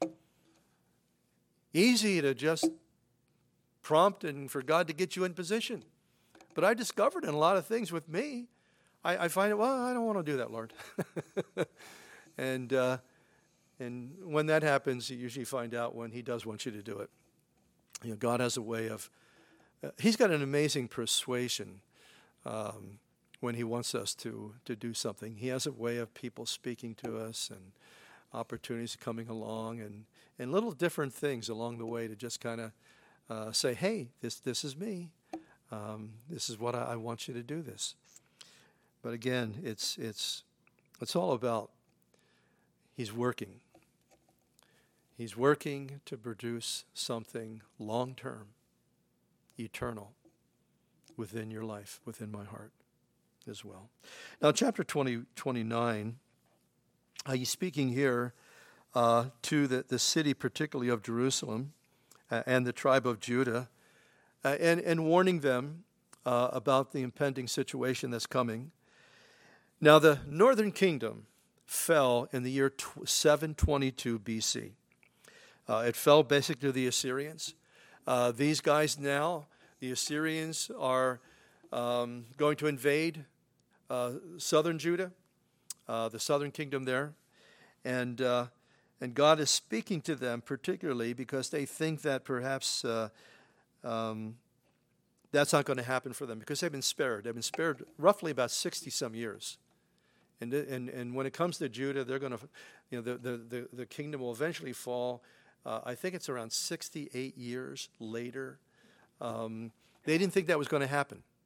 easy to just prompt and for God to get you in position. But I discovered in a lot of things with me, I, I find, well, I don't want to do that, Lord. and... Uh, And when that happens, you usually find out when He does want you to do it. You know, God has a way of, uh, He's got an amazing persuasion um, when He wants us to, to do something. He has a way of people speaking to us and opportunities coming along and, and little different things along the way to just kind of uh, say, hey, this this is me. Um, this is what I, I want you to do this. But again, it's it's it's all about He's working. He's working to produce something long-term, eternal, within your life, within my heart as well. Now, chapter twenty, twenty-nine, uh, he's speaking here uh, to the, the city, particularly of Jerusalem, uh, and the tribe of Judah, uh, and, and warning them uh, about the impending situation that's coming. Now, the northern kingdom fell in the year seven twenty-two B C. Uh, it fell basically to the Assyrians. Uh, these guys now, the Assyrians, are um, going to invade uh, southern Judah, uh, the southern kingdom there. And uh, and God is speaking to them particularly because they think that perhaps uh, um, that's not going to happen for them because they've been spared. They've been spared roughly about sixty-some years. And, and and when it comes to Judah, they're going to, you know, the, the, the, the kingdom will eventually fall. Uh, I think it's around sixty-eight years later. Um, they didn't think that was going to happen.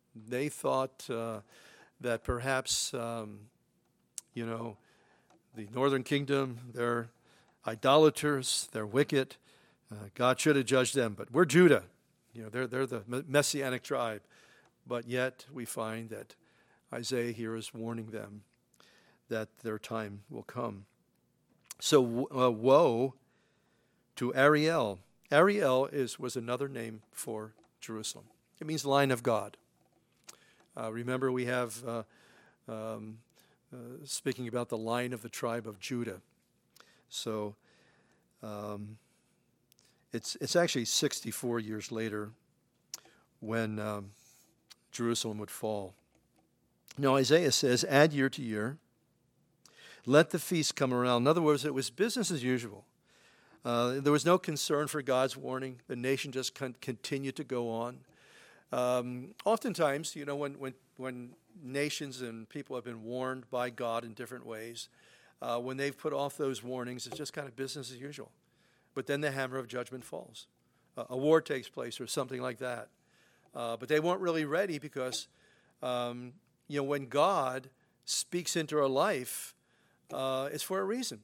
They thought uh, that perhaps, um, you know, the northern kingdom, they're idolaters, they're wicked. Uh, God should have judged them, but we're Judah. You know, they're, they're the messianic tribe. But yet we find that Isaiah here is warning them that their time will come. So uh, woe to Ariel. Ariel is was another name for Jerusalem. It means line of God. Uh, remember, we have, uh, um, uh, speaking about the line of the tribe of Judah. So um, it's it's actually sixty-four years later when um, Jerusalem would fall. Now Isaiah says, add year to year. Let the feast come around. In other words, it was business as usual. Uh, there was no concern for God's warning. The nation just con- continued to go on. Um, oftentimes, you know, when, when, when nations and people have been warned by God in different ways, uh, when they've put off those warnings, it's just kind of business as usual. But then the hammer of judgment falls. Uh, a war takes place or something like that. Uh, but they weren't really ready because, um, you know, when God speaks into our life, uh, it's for a reason.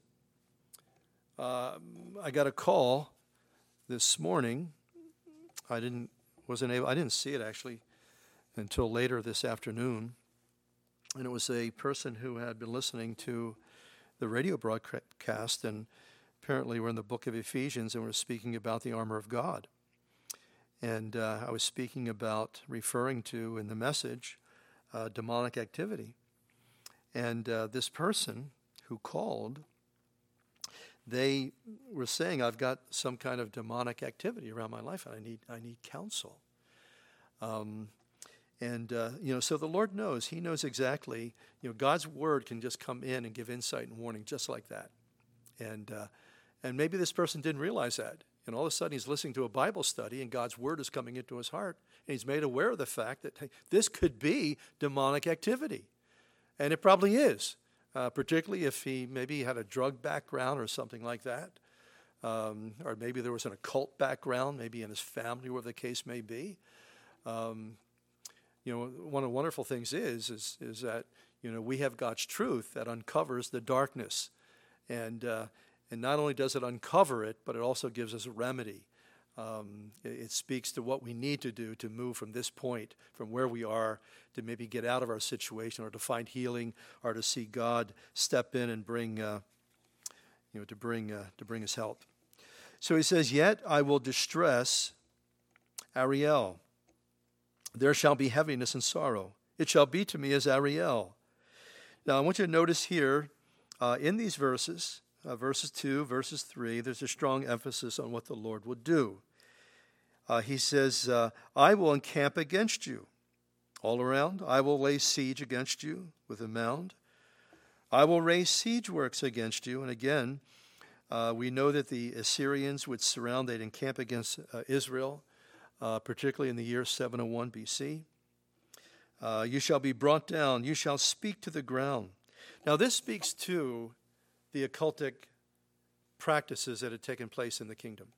Uh, I got a call this morning. I didn't wasn't able. I didn't see it actually until later this afternoon, and it was a person who had been listening to the radio broadcast, and apparently we're in the book of Ephesians, and we're speaking about the armor of God. And uh, I was speaking about, referring to in the message, uh, demonic activity. And uh, this person who called, they were saying, I've got some kind of demonic activity around my life, and I need I need counsel. Um, and, uh, you know, so the Lord knows. He knows exactly. You know, God's word can just come in and give insight and warning just like that. And uh, and maybe this person didn't realize that. And all of a sudden he's listening to a Bible study and God's word is coming into his heart. And he's made aware of the fact that hey, this could be demonic activity. And it probably is, uh, particularly if he maybe had a drug background or something like that. Um, or maybe there was an occult background, maybe in his family, whatever the case may be. Um, you know, one of the wonderful things is, is, is that, you know, we have God's truth that uncovers the darkness. And uh, and not only does it uncover it, but it also gives us a remedy. Um, it, it speaks to what we need to do to move from this point, from where we are, to maybe get out of our situation, or to find healing, or to see God step in and bring, uh, you know, to bring uh, to bring us help. So he says, "Yet I will distress Ariel. There shall be heaviness and sorrow. It shall be to me as Ariel." Now I want you to notice here uh, in these verses. Uh, verses two, verses three, there's a strong emphasis on what the Lord will do. Uh, he says, uh, I will encamp against you all around. I will lay siege against you with a mound. I will raise siege works against you. And again, uh, we know that the Assyrians would surround, they'd encamp against uh, Israel, uh, particularly in the year seven oh one B C. Uh, you shall be brought down. You shall speak to the ground. Now this speaks to the occultic practices that had taken place in the kingdom.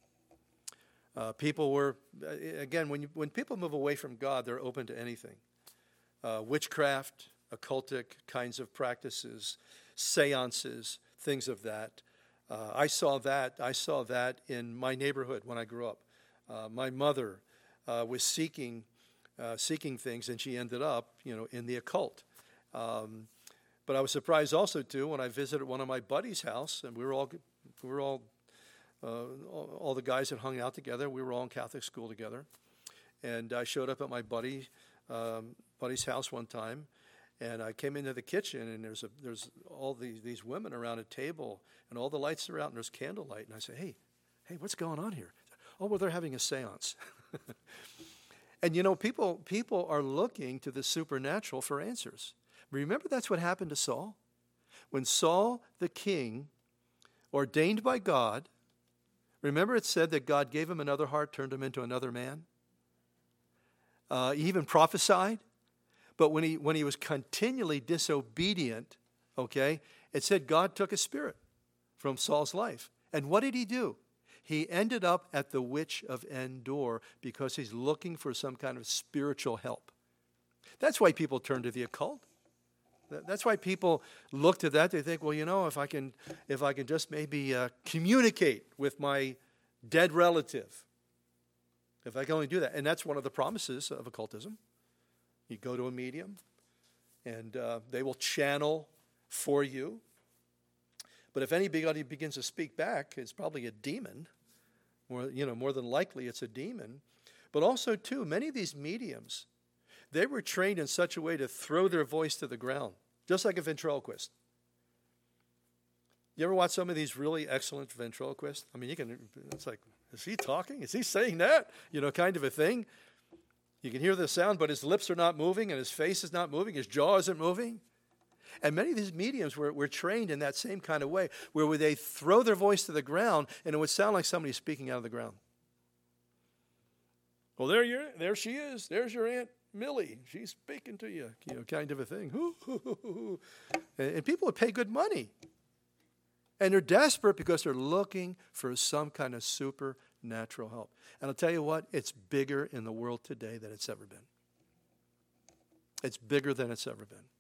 Uh, people were, again, when you, when people move away from God, they're open to anything. Uh, witchcraft, occultic kinds of practices, seances, things of that. Uh, I saw that. I saw that in my neighborhood when I grew up. Uh, my mother uh, was seeking, uh, seeking things, and she ended up, you know, in the occult. Um, But I was surprised also, too, when I visited one of my buddies' house, and we were all, we were all, uh, all, all the guys that hung out together. We were all in Catholic school together. And I showed up at my buddy, um, buddy's house one time, and I came into the kitchen, and there's a, there's all these, these women around a table, and all the lights are out, and there's candlelight. And I said, hey, hey, what's going on here? Oh, well, they're having a seance. And, you know, people people are looking to the supernatural for answers. Remember, that's what happened to Saul? When Saul, the king, ordained by God, remember it said that God gave him another heart, turned him into another man? Uh, he even prophesied. But when he when he was continually disobedient, okay, it said God took his spirit from Saul's life. And what did he do? He ended up at the witch of Endor because he's looking for some kind of spiritual help. That's why people turn to the occult. That's why people look to that. They think, well, you know, if I can, if I can just maybe uh, communicate with my dead relative, if I can only do that. And that's one of the promises of occultism. You go to a medium, and uh, they will channel for you. But if anybody begins to speak back, it's probably a demon. More, you know, more than likely it's a demon. But also, too, many of these mediums, they were trained in such a way to throw their voice to the ground, just like a ventriloquist. You ever watch some of these really excellent ventriloquists? I mean, you can, it's like, is he talking? Is he saying that? You know, kind of a thing. You can hear the sound, but his lips are not moving, and his face is not moving, his jaw isn't moving. And many of these mediums were, were trained in that same kind of way, where they throw their voice to the ground, and it would sound like somebody speaking out of the ground. Well, there you there she is. There's your Aunt Millie. She's speaking to you, you know, kind of a thing. And, and people would pay good money. And they're desperate because they're looking for some kind of supernatural help. And I'll tell you what, it's bigger in the world today than it's ever been. It's bigger than it's ever been.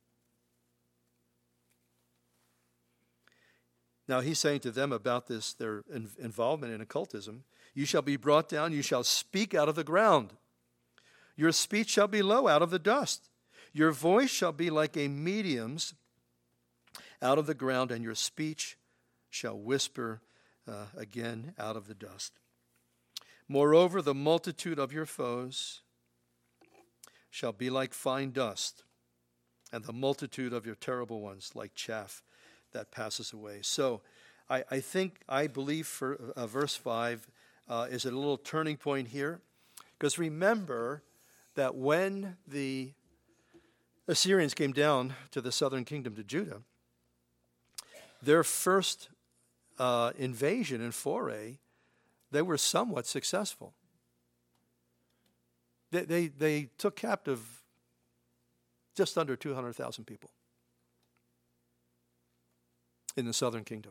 Now, he's saying to them about this, their in- involvement in occultism, you shall be brought down, you shall speak out of the ground. Your speech shall be low out of the dust. Your voice shall be like a medium's out of the ground, and your speech shall whisper uh, again out of the dust. Moreover, the multitude of your foes shall be like fine dust, and the multitude of your terrible ones like chaff that passes away. So I, I think, I believe for uh, verse five uh, is a little turning point here. Because remember that when the Assyrians came down to the southern kingdom, to Judah, their first uh, invasion and foray, they were somewhat successful. They, they, they took captive just under two hundred thousand people in the southern kingdom.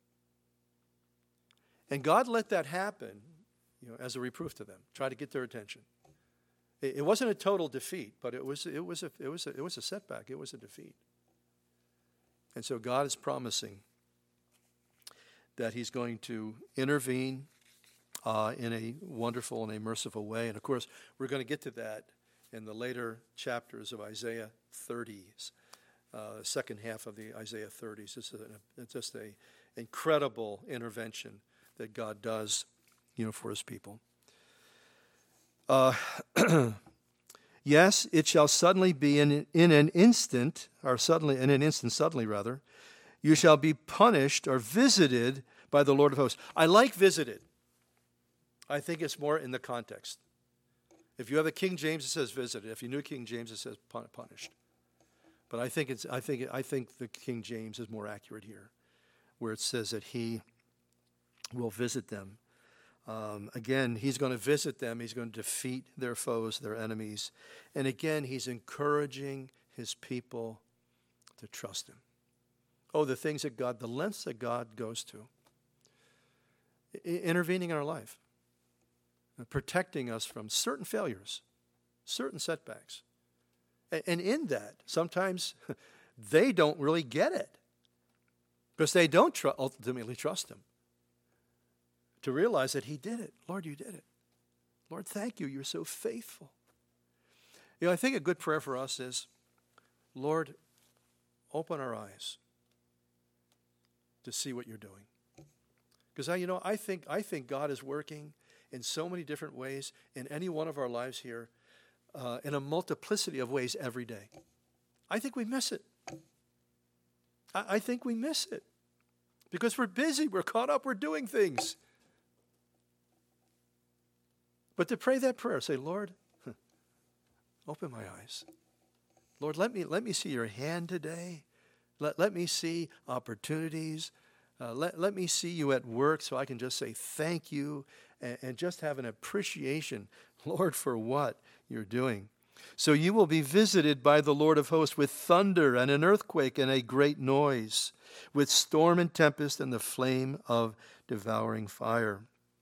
And God let that happen, you know, as a reproof to them, try to get their attention. It, it wasn't a total defeat, but it was it was a it was a, it was a setback. It was a defeat. And so God is promising that he's going to intervene uh, in a wonderful and a merciful way. And of course, we're going to get to that in the later chapters of Isaiah thirties. Uh, second half of the Isaiah thirties. It's, a, it's just a incredible intervention that God does, you know, for his people. Uh, yes, it shall suddenly be in in an instant, or suddenly in an instant, suddenly rather, you shall be punished or visited by the Lord of hosts. I like visited. I think it's more in the context. If you have a King James, it says visited. If you knew King James, it says punished. But I think it's. I think. I think the King James is more accurate here, where it says that he will visit them. Um, again, he's going to visit them. He's going to defeat their foes, their enemies, and again, he's encouraging his people to trust him. Oh, the things that God, the lengths that God goes to, I- intervening in our life, protecting us from certain failures, certain setbacks. And in that, sometimes they don't really get it because they don't tr- ultimately trust him. To realize that he did it. Lord, you did it. Lord, thank you. You're so faithful. You know, I think a good prayer for us is, Lord, open our eyes to see what you're doing. Because I, you know, I think I think God is working in so many different ways in any one of our lives here. Uh, in a multiplicity of ways every day. I think we miss it. I, I think we miss it. Because we're busy, we're caught up, we're doing things. But to pray that prayer, say, Lord, open my eyes. Lord, let me let me see your hand today. Let, let me see opportunities. Uh, let, let me see you at work so I can just say thank you and, and just have an appreciation, Lord, for what you're doing. So you will be visited by the Lord of hosts with thunder and an earthquake and a great noise, with storm and tempest and the flame of devouring fire.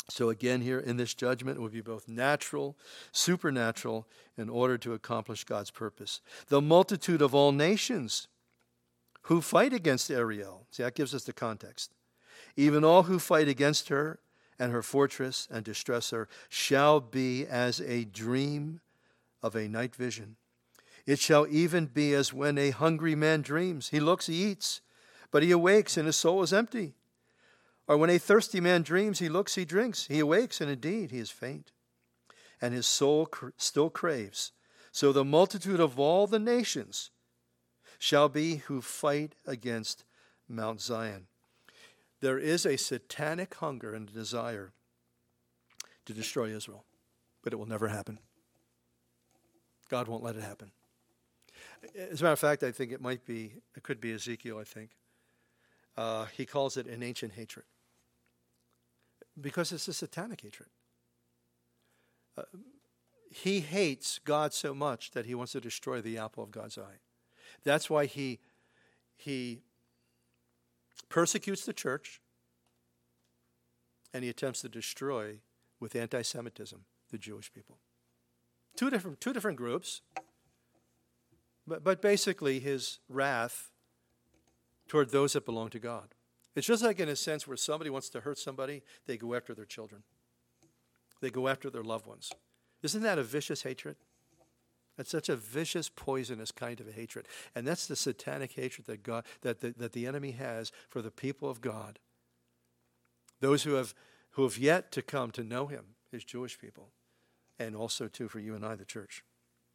So again here in this judgment, it will be both natural, supernatural, in order to accomplish God's purpose. The multitude of all nations who fight against Ariel, see, that gives us the context. Even all who fight against her and her fortress and distress her shall be as a dream of a night vision. It shall even be as when a hungry man dreams. He looks, he eats, but he awakes and his soul is empty. Or when a thirsty man dreams, he looks, he drinks, he awakes, and indeed he is faint, and his soul cr- still craves. So the multitude of all the nations shall be who fight against Mount Zion. There is a satanic hunger and desire to destroy Israel, but it will never happen. God won't let it happen. As a matter of fact, I think it might be, it could be Ezekiel, I think. Uh, he calls it an ancient hatred. Because it's a satanic hatred. Uh, he hates God so much that he wants to destroy the apple of God's eye. That's why he, he persecutes the church and he attempts to destroy, with anti-Semitism, the Jewish people. Two different, two different groups, but, but basically his wrath toward those that belong to God. It's just like in a sense where somebody wants to hurt somebody, they go after their children. They go after their loved ones. Isn't that a vicious hatred? That's such a vicious, poisonous kind of a hatred. And that's the satanic hatred that God, that the, that the enemy has for the people of God. Those who have, who have yet to come to know him, his Jewish people, and also, too, for you and I, the church.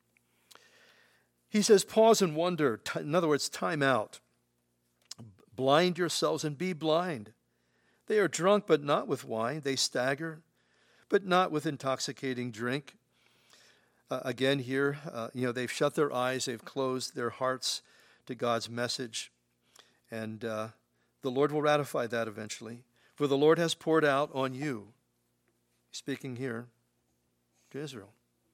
He says, pause and wonder. In other words, time out. Blind yourselves and be blind. They are drunk, but not with wine. They stagger, but not with intoxicating drink. Uh, again here, uh, you know, they've shut their eyes. They've closed their hearts to God's message. And uh, the Lord will ratify that eventually. For the Lord has poured out on you, speaking here to Israel,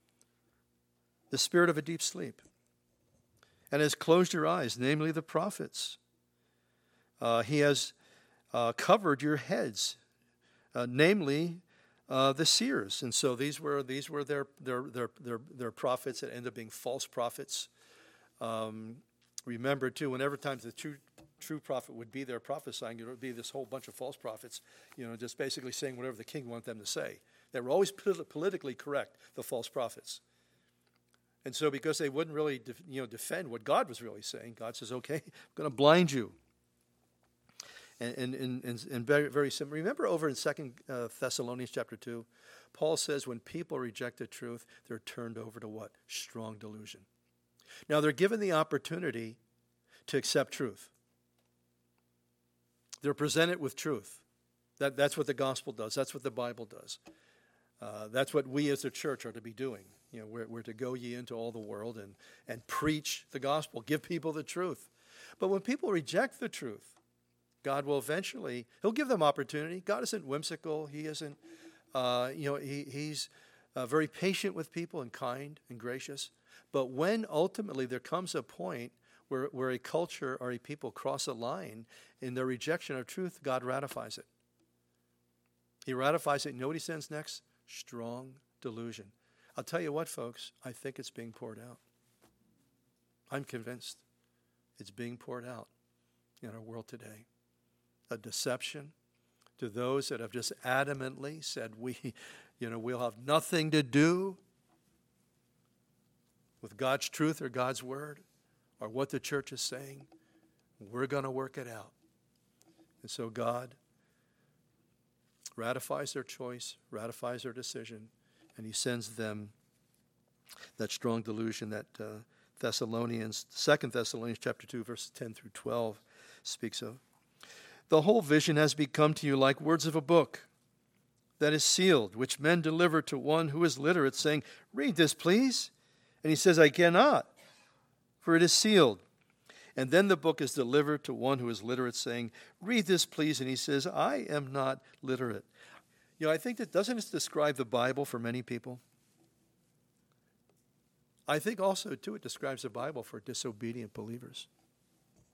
the spirit of a deep sleep, and has closed your eyes, namely the prophets. Uh, he has uh, covered your heads, uh, namely uh, the seers. And so these were these were their their their their, their prophets that ended up being false prophets. Um, remember too, whenever times the true true prophet would be there prophesying, it would be this whole bunch of false prophets, you know, just basically saying whatever the king wanted them to say. They were always polit- politically correct, the false prophets. And so because they wouldn't really def- you know defend what God was really saying, God says, okay, I'm going to blind you. And, and, and, and very, very simple. Remember over in Second uh, Thessalonians chapter two, Paul says when people reject the truth, they're turned over to what? Strong delusion. Now they're given the opportunity to accept truth. They're presented with truth. That, that's what the gospel does. That's what the Bible does. Uh, that's what we as a church are to be doing. You know, we're, we're to go ye into all the world and, and preach the gospel, give people the truth. But when people reject the truth, God will eventually, he'll give them opportunity. God isn't whimsical. He isn't, uh, you know, he, he's uh, very patient with people and kind and gracious. But when ultimately there comes a point where, where a culture or a people cross a line in their rejection of truth, God ratifies it. He ratifies it. You know what he sends next? Strong delusion. I'll tell you what, folks, I think it's being poured out. I'm convinced it's being poured out in our world today. A deception to those that have just adamantly said, we, you know, we'll have nothing to do with God's truth or God's word or what the church is saying. We're going to work it out. And so God ratifies their choice, ratifies their decision, and he sends them that strong delusion that uh, Thessalonians, Second Thessalonians chapter two, verses ten through twelve speaks of. The whole vision has become to you like words of a book that is sealed, which men deliver to one who is literate, saying, read this, please. And he says, I cannot, for it is sealed. And then the book is delivered to one who is literate, saying, read this, please. And he says, I am not literate. You know, I think that doesn't it describe the Bible for many people? I think also, too, it describes the Bible for disobedient believers.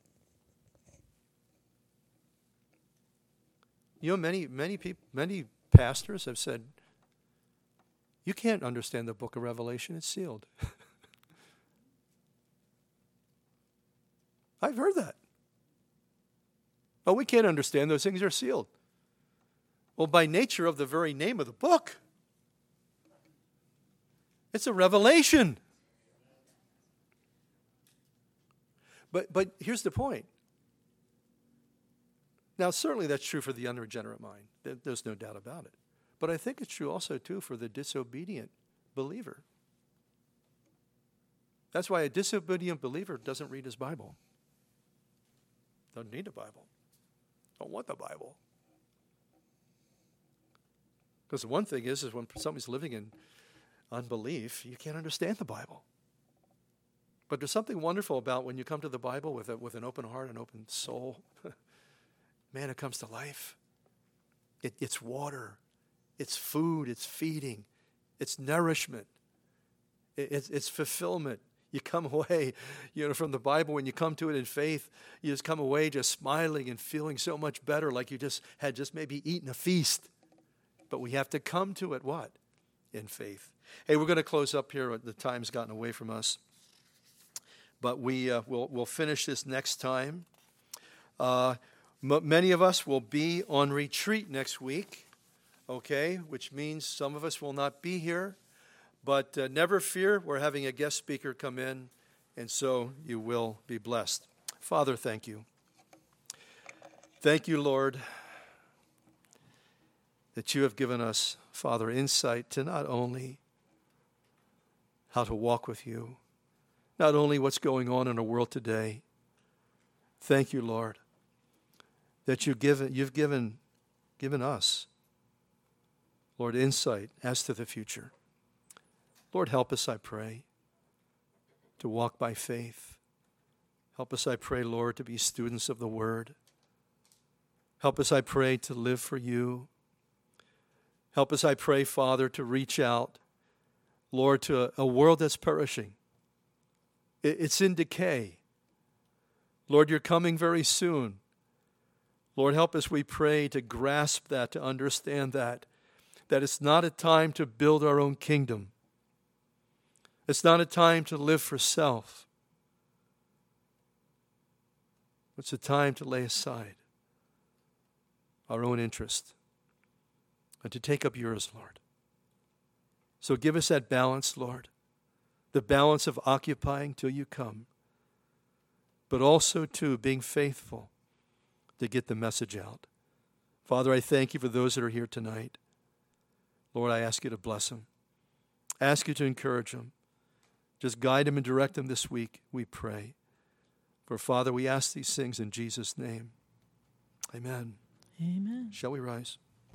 You know, many, many people, many pastors have said, you can't understand the book of Revelation, it's sealed. I've heard that. Oh, we can't understand, those things are sealed. Well, by nature of the very name of the book, it's a revelation. But but here's the point. Now, certainly that's true for the unregenerate mind. There's no doubt about it. But I think it's true also, too, for the disobedient believer. That's why a disobedient believer doesn't read his Bible. Doesn't need a Bible. Don't want the Bible. Because the one thing is, is when somebody's living in unbelief, you can't understand the Bible. But there's something wonderful about when you come to the Bible with a, with an open heart and open soul. Man, it comes to life. It, it's water. It's food. It's feeding. It's nourishment. It, it's, it's fulfillment. You come away, you know, from the Bible, when you come to it in faith, you just come away just smiling and feeling so much better, like you just had just maybe eaten a feast. But we have to come to it, what? In faith. Hey, we're going to close up here. The time's gotten away from us. But we, uh, we'll, we'll finish this next time. Uh, m- many of us will be on retreat next week, okay, which means some of us will not be here. But uh, never fear, we're having a guest speaker come in, and so you will be blessed. Father, thank you. Thank you, Lord, that you have given us, Father, insight to not only how to walk with you, not only what's going on in the world today. Thank you, Lord, that you've given, you've given, given us, Lord, insight as to the future. Lord, help us, I pray, to walk by faith. Help us, I pray, Lord, to be students of the Word. Help us, I pray, to live for you. Help us, I pray, Father, to reach out, Lord, to a, a world that's perishing. It, it's in decay. Lord, you're coming very soon. Lord, help us, we pray, to grasp that, to understand that, that it's not a time to build our own kingdom. It's not a time to live for self. It's a time to lay aside our own interest and to take up yours, Lord. So give us that balance, Lord, the balance of occupying till you come, but also, too, being faithful to get the message out. Father, I thank you for those that are here tonight. Lord, I ask you to bless them. I ask you to encourage them. Just guide them and direct them this week, we pray. For, Father, we ask these things in Jesus' name. Amen. Amen. Shall we rise?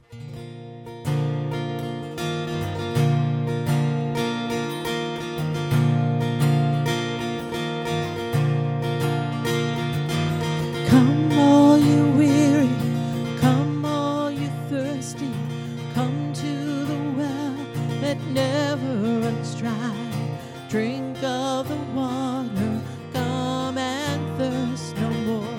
Come all you weary, come all you thirsty, come to the well that never runs dry. Drink of the water, come and thirst no more.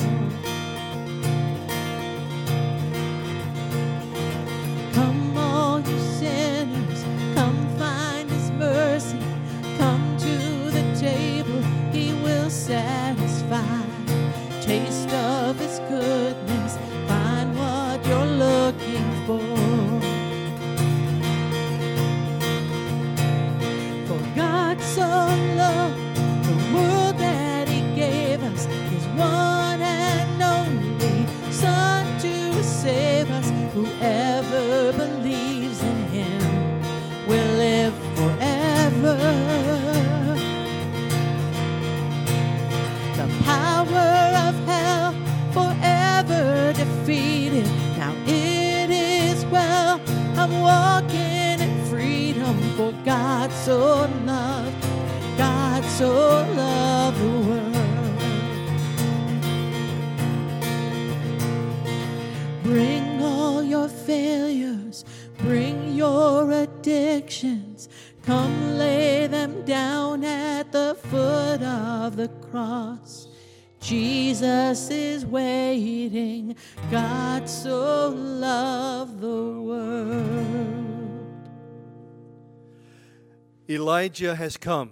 Come all you sinners, come find his mercy. Come to the table, he will satisfy. Taste of his goodness, find what you're looking for. For God so loved the world that he gave us his one and only Son to save us. Whoever believes in him will live forever. The power of hell forever defeated. Now it is well, I'm walking in freedom. For God so loved, God so loved the world. Bring all your failures, bring your addictions. Come lay them down at the foot of the cross. Jesus is waiting. God so loved the world. Elijah has come.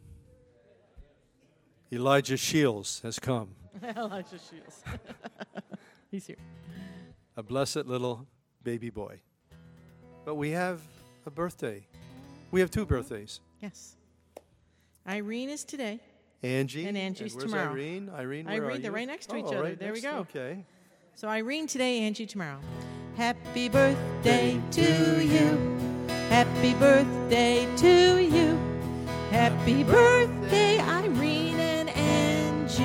Elijah Shields has come. Elijah Shields. He's here. A blessed little baby boy. But we have a birthday. We have two birthdays. Yes. Irene is today. Angie. And Angie's where's tomorrow. Irene? Irene, where Irene, are they're you? right next to each Oh, other. right There we next- go. Okay. So Irene today, Angie tomorrow. Happy birthday to you. Happy birthday to you. Happy birthday.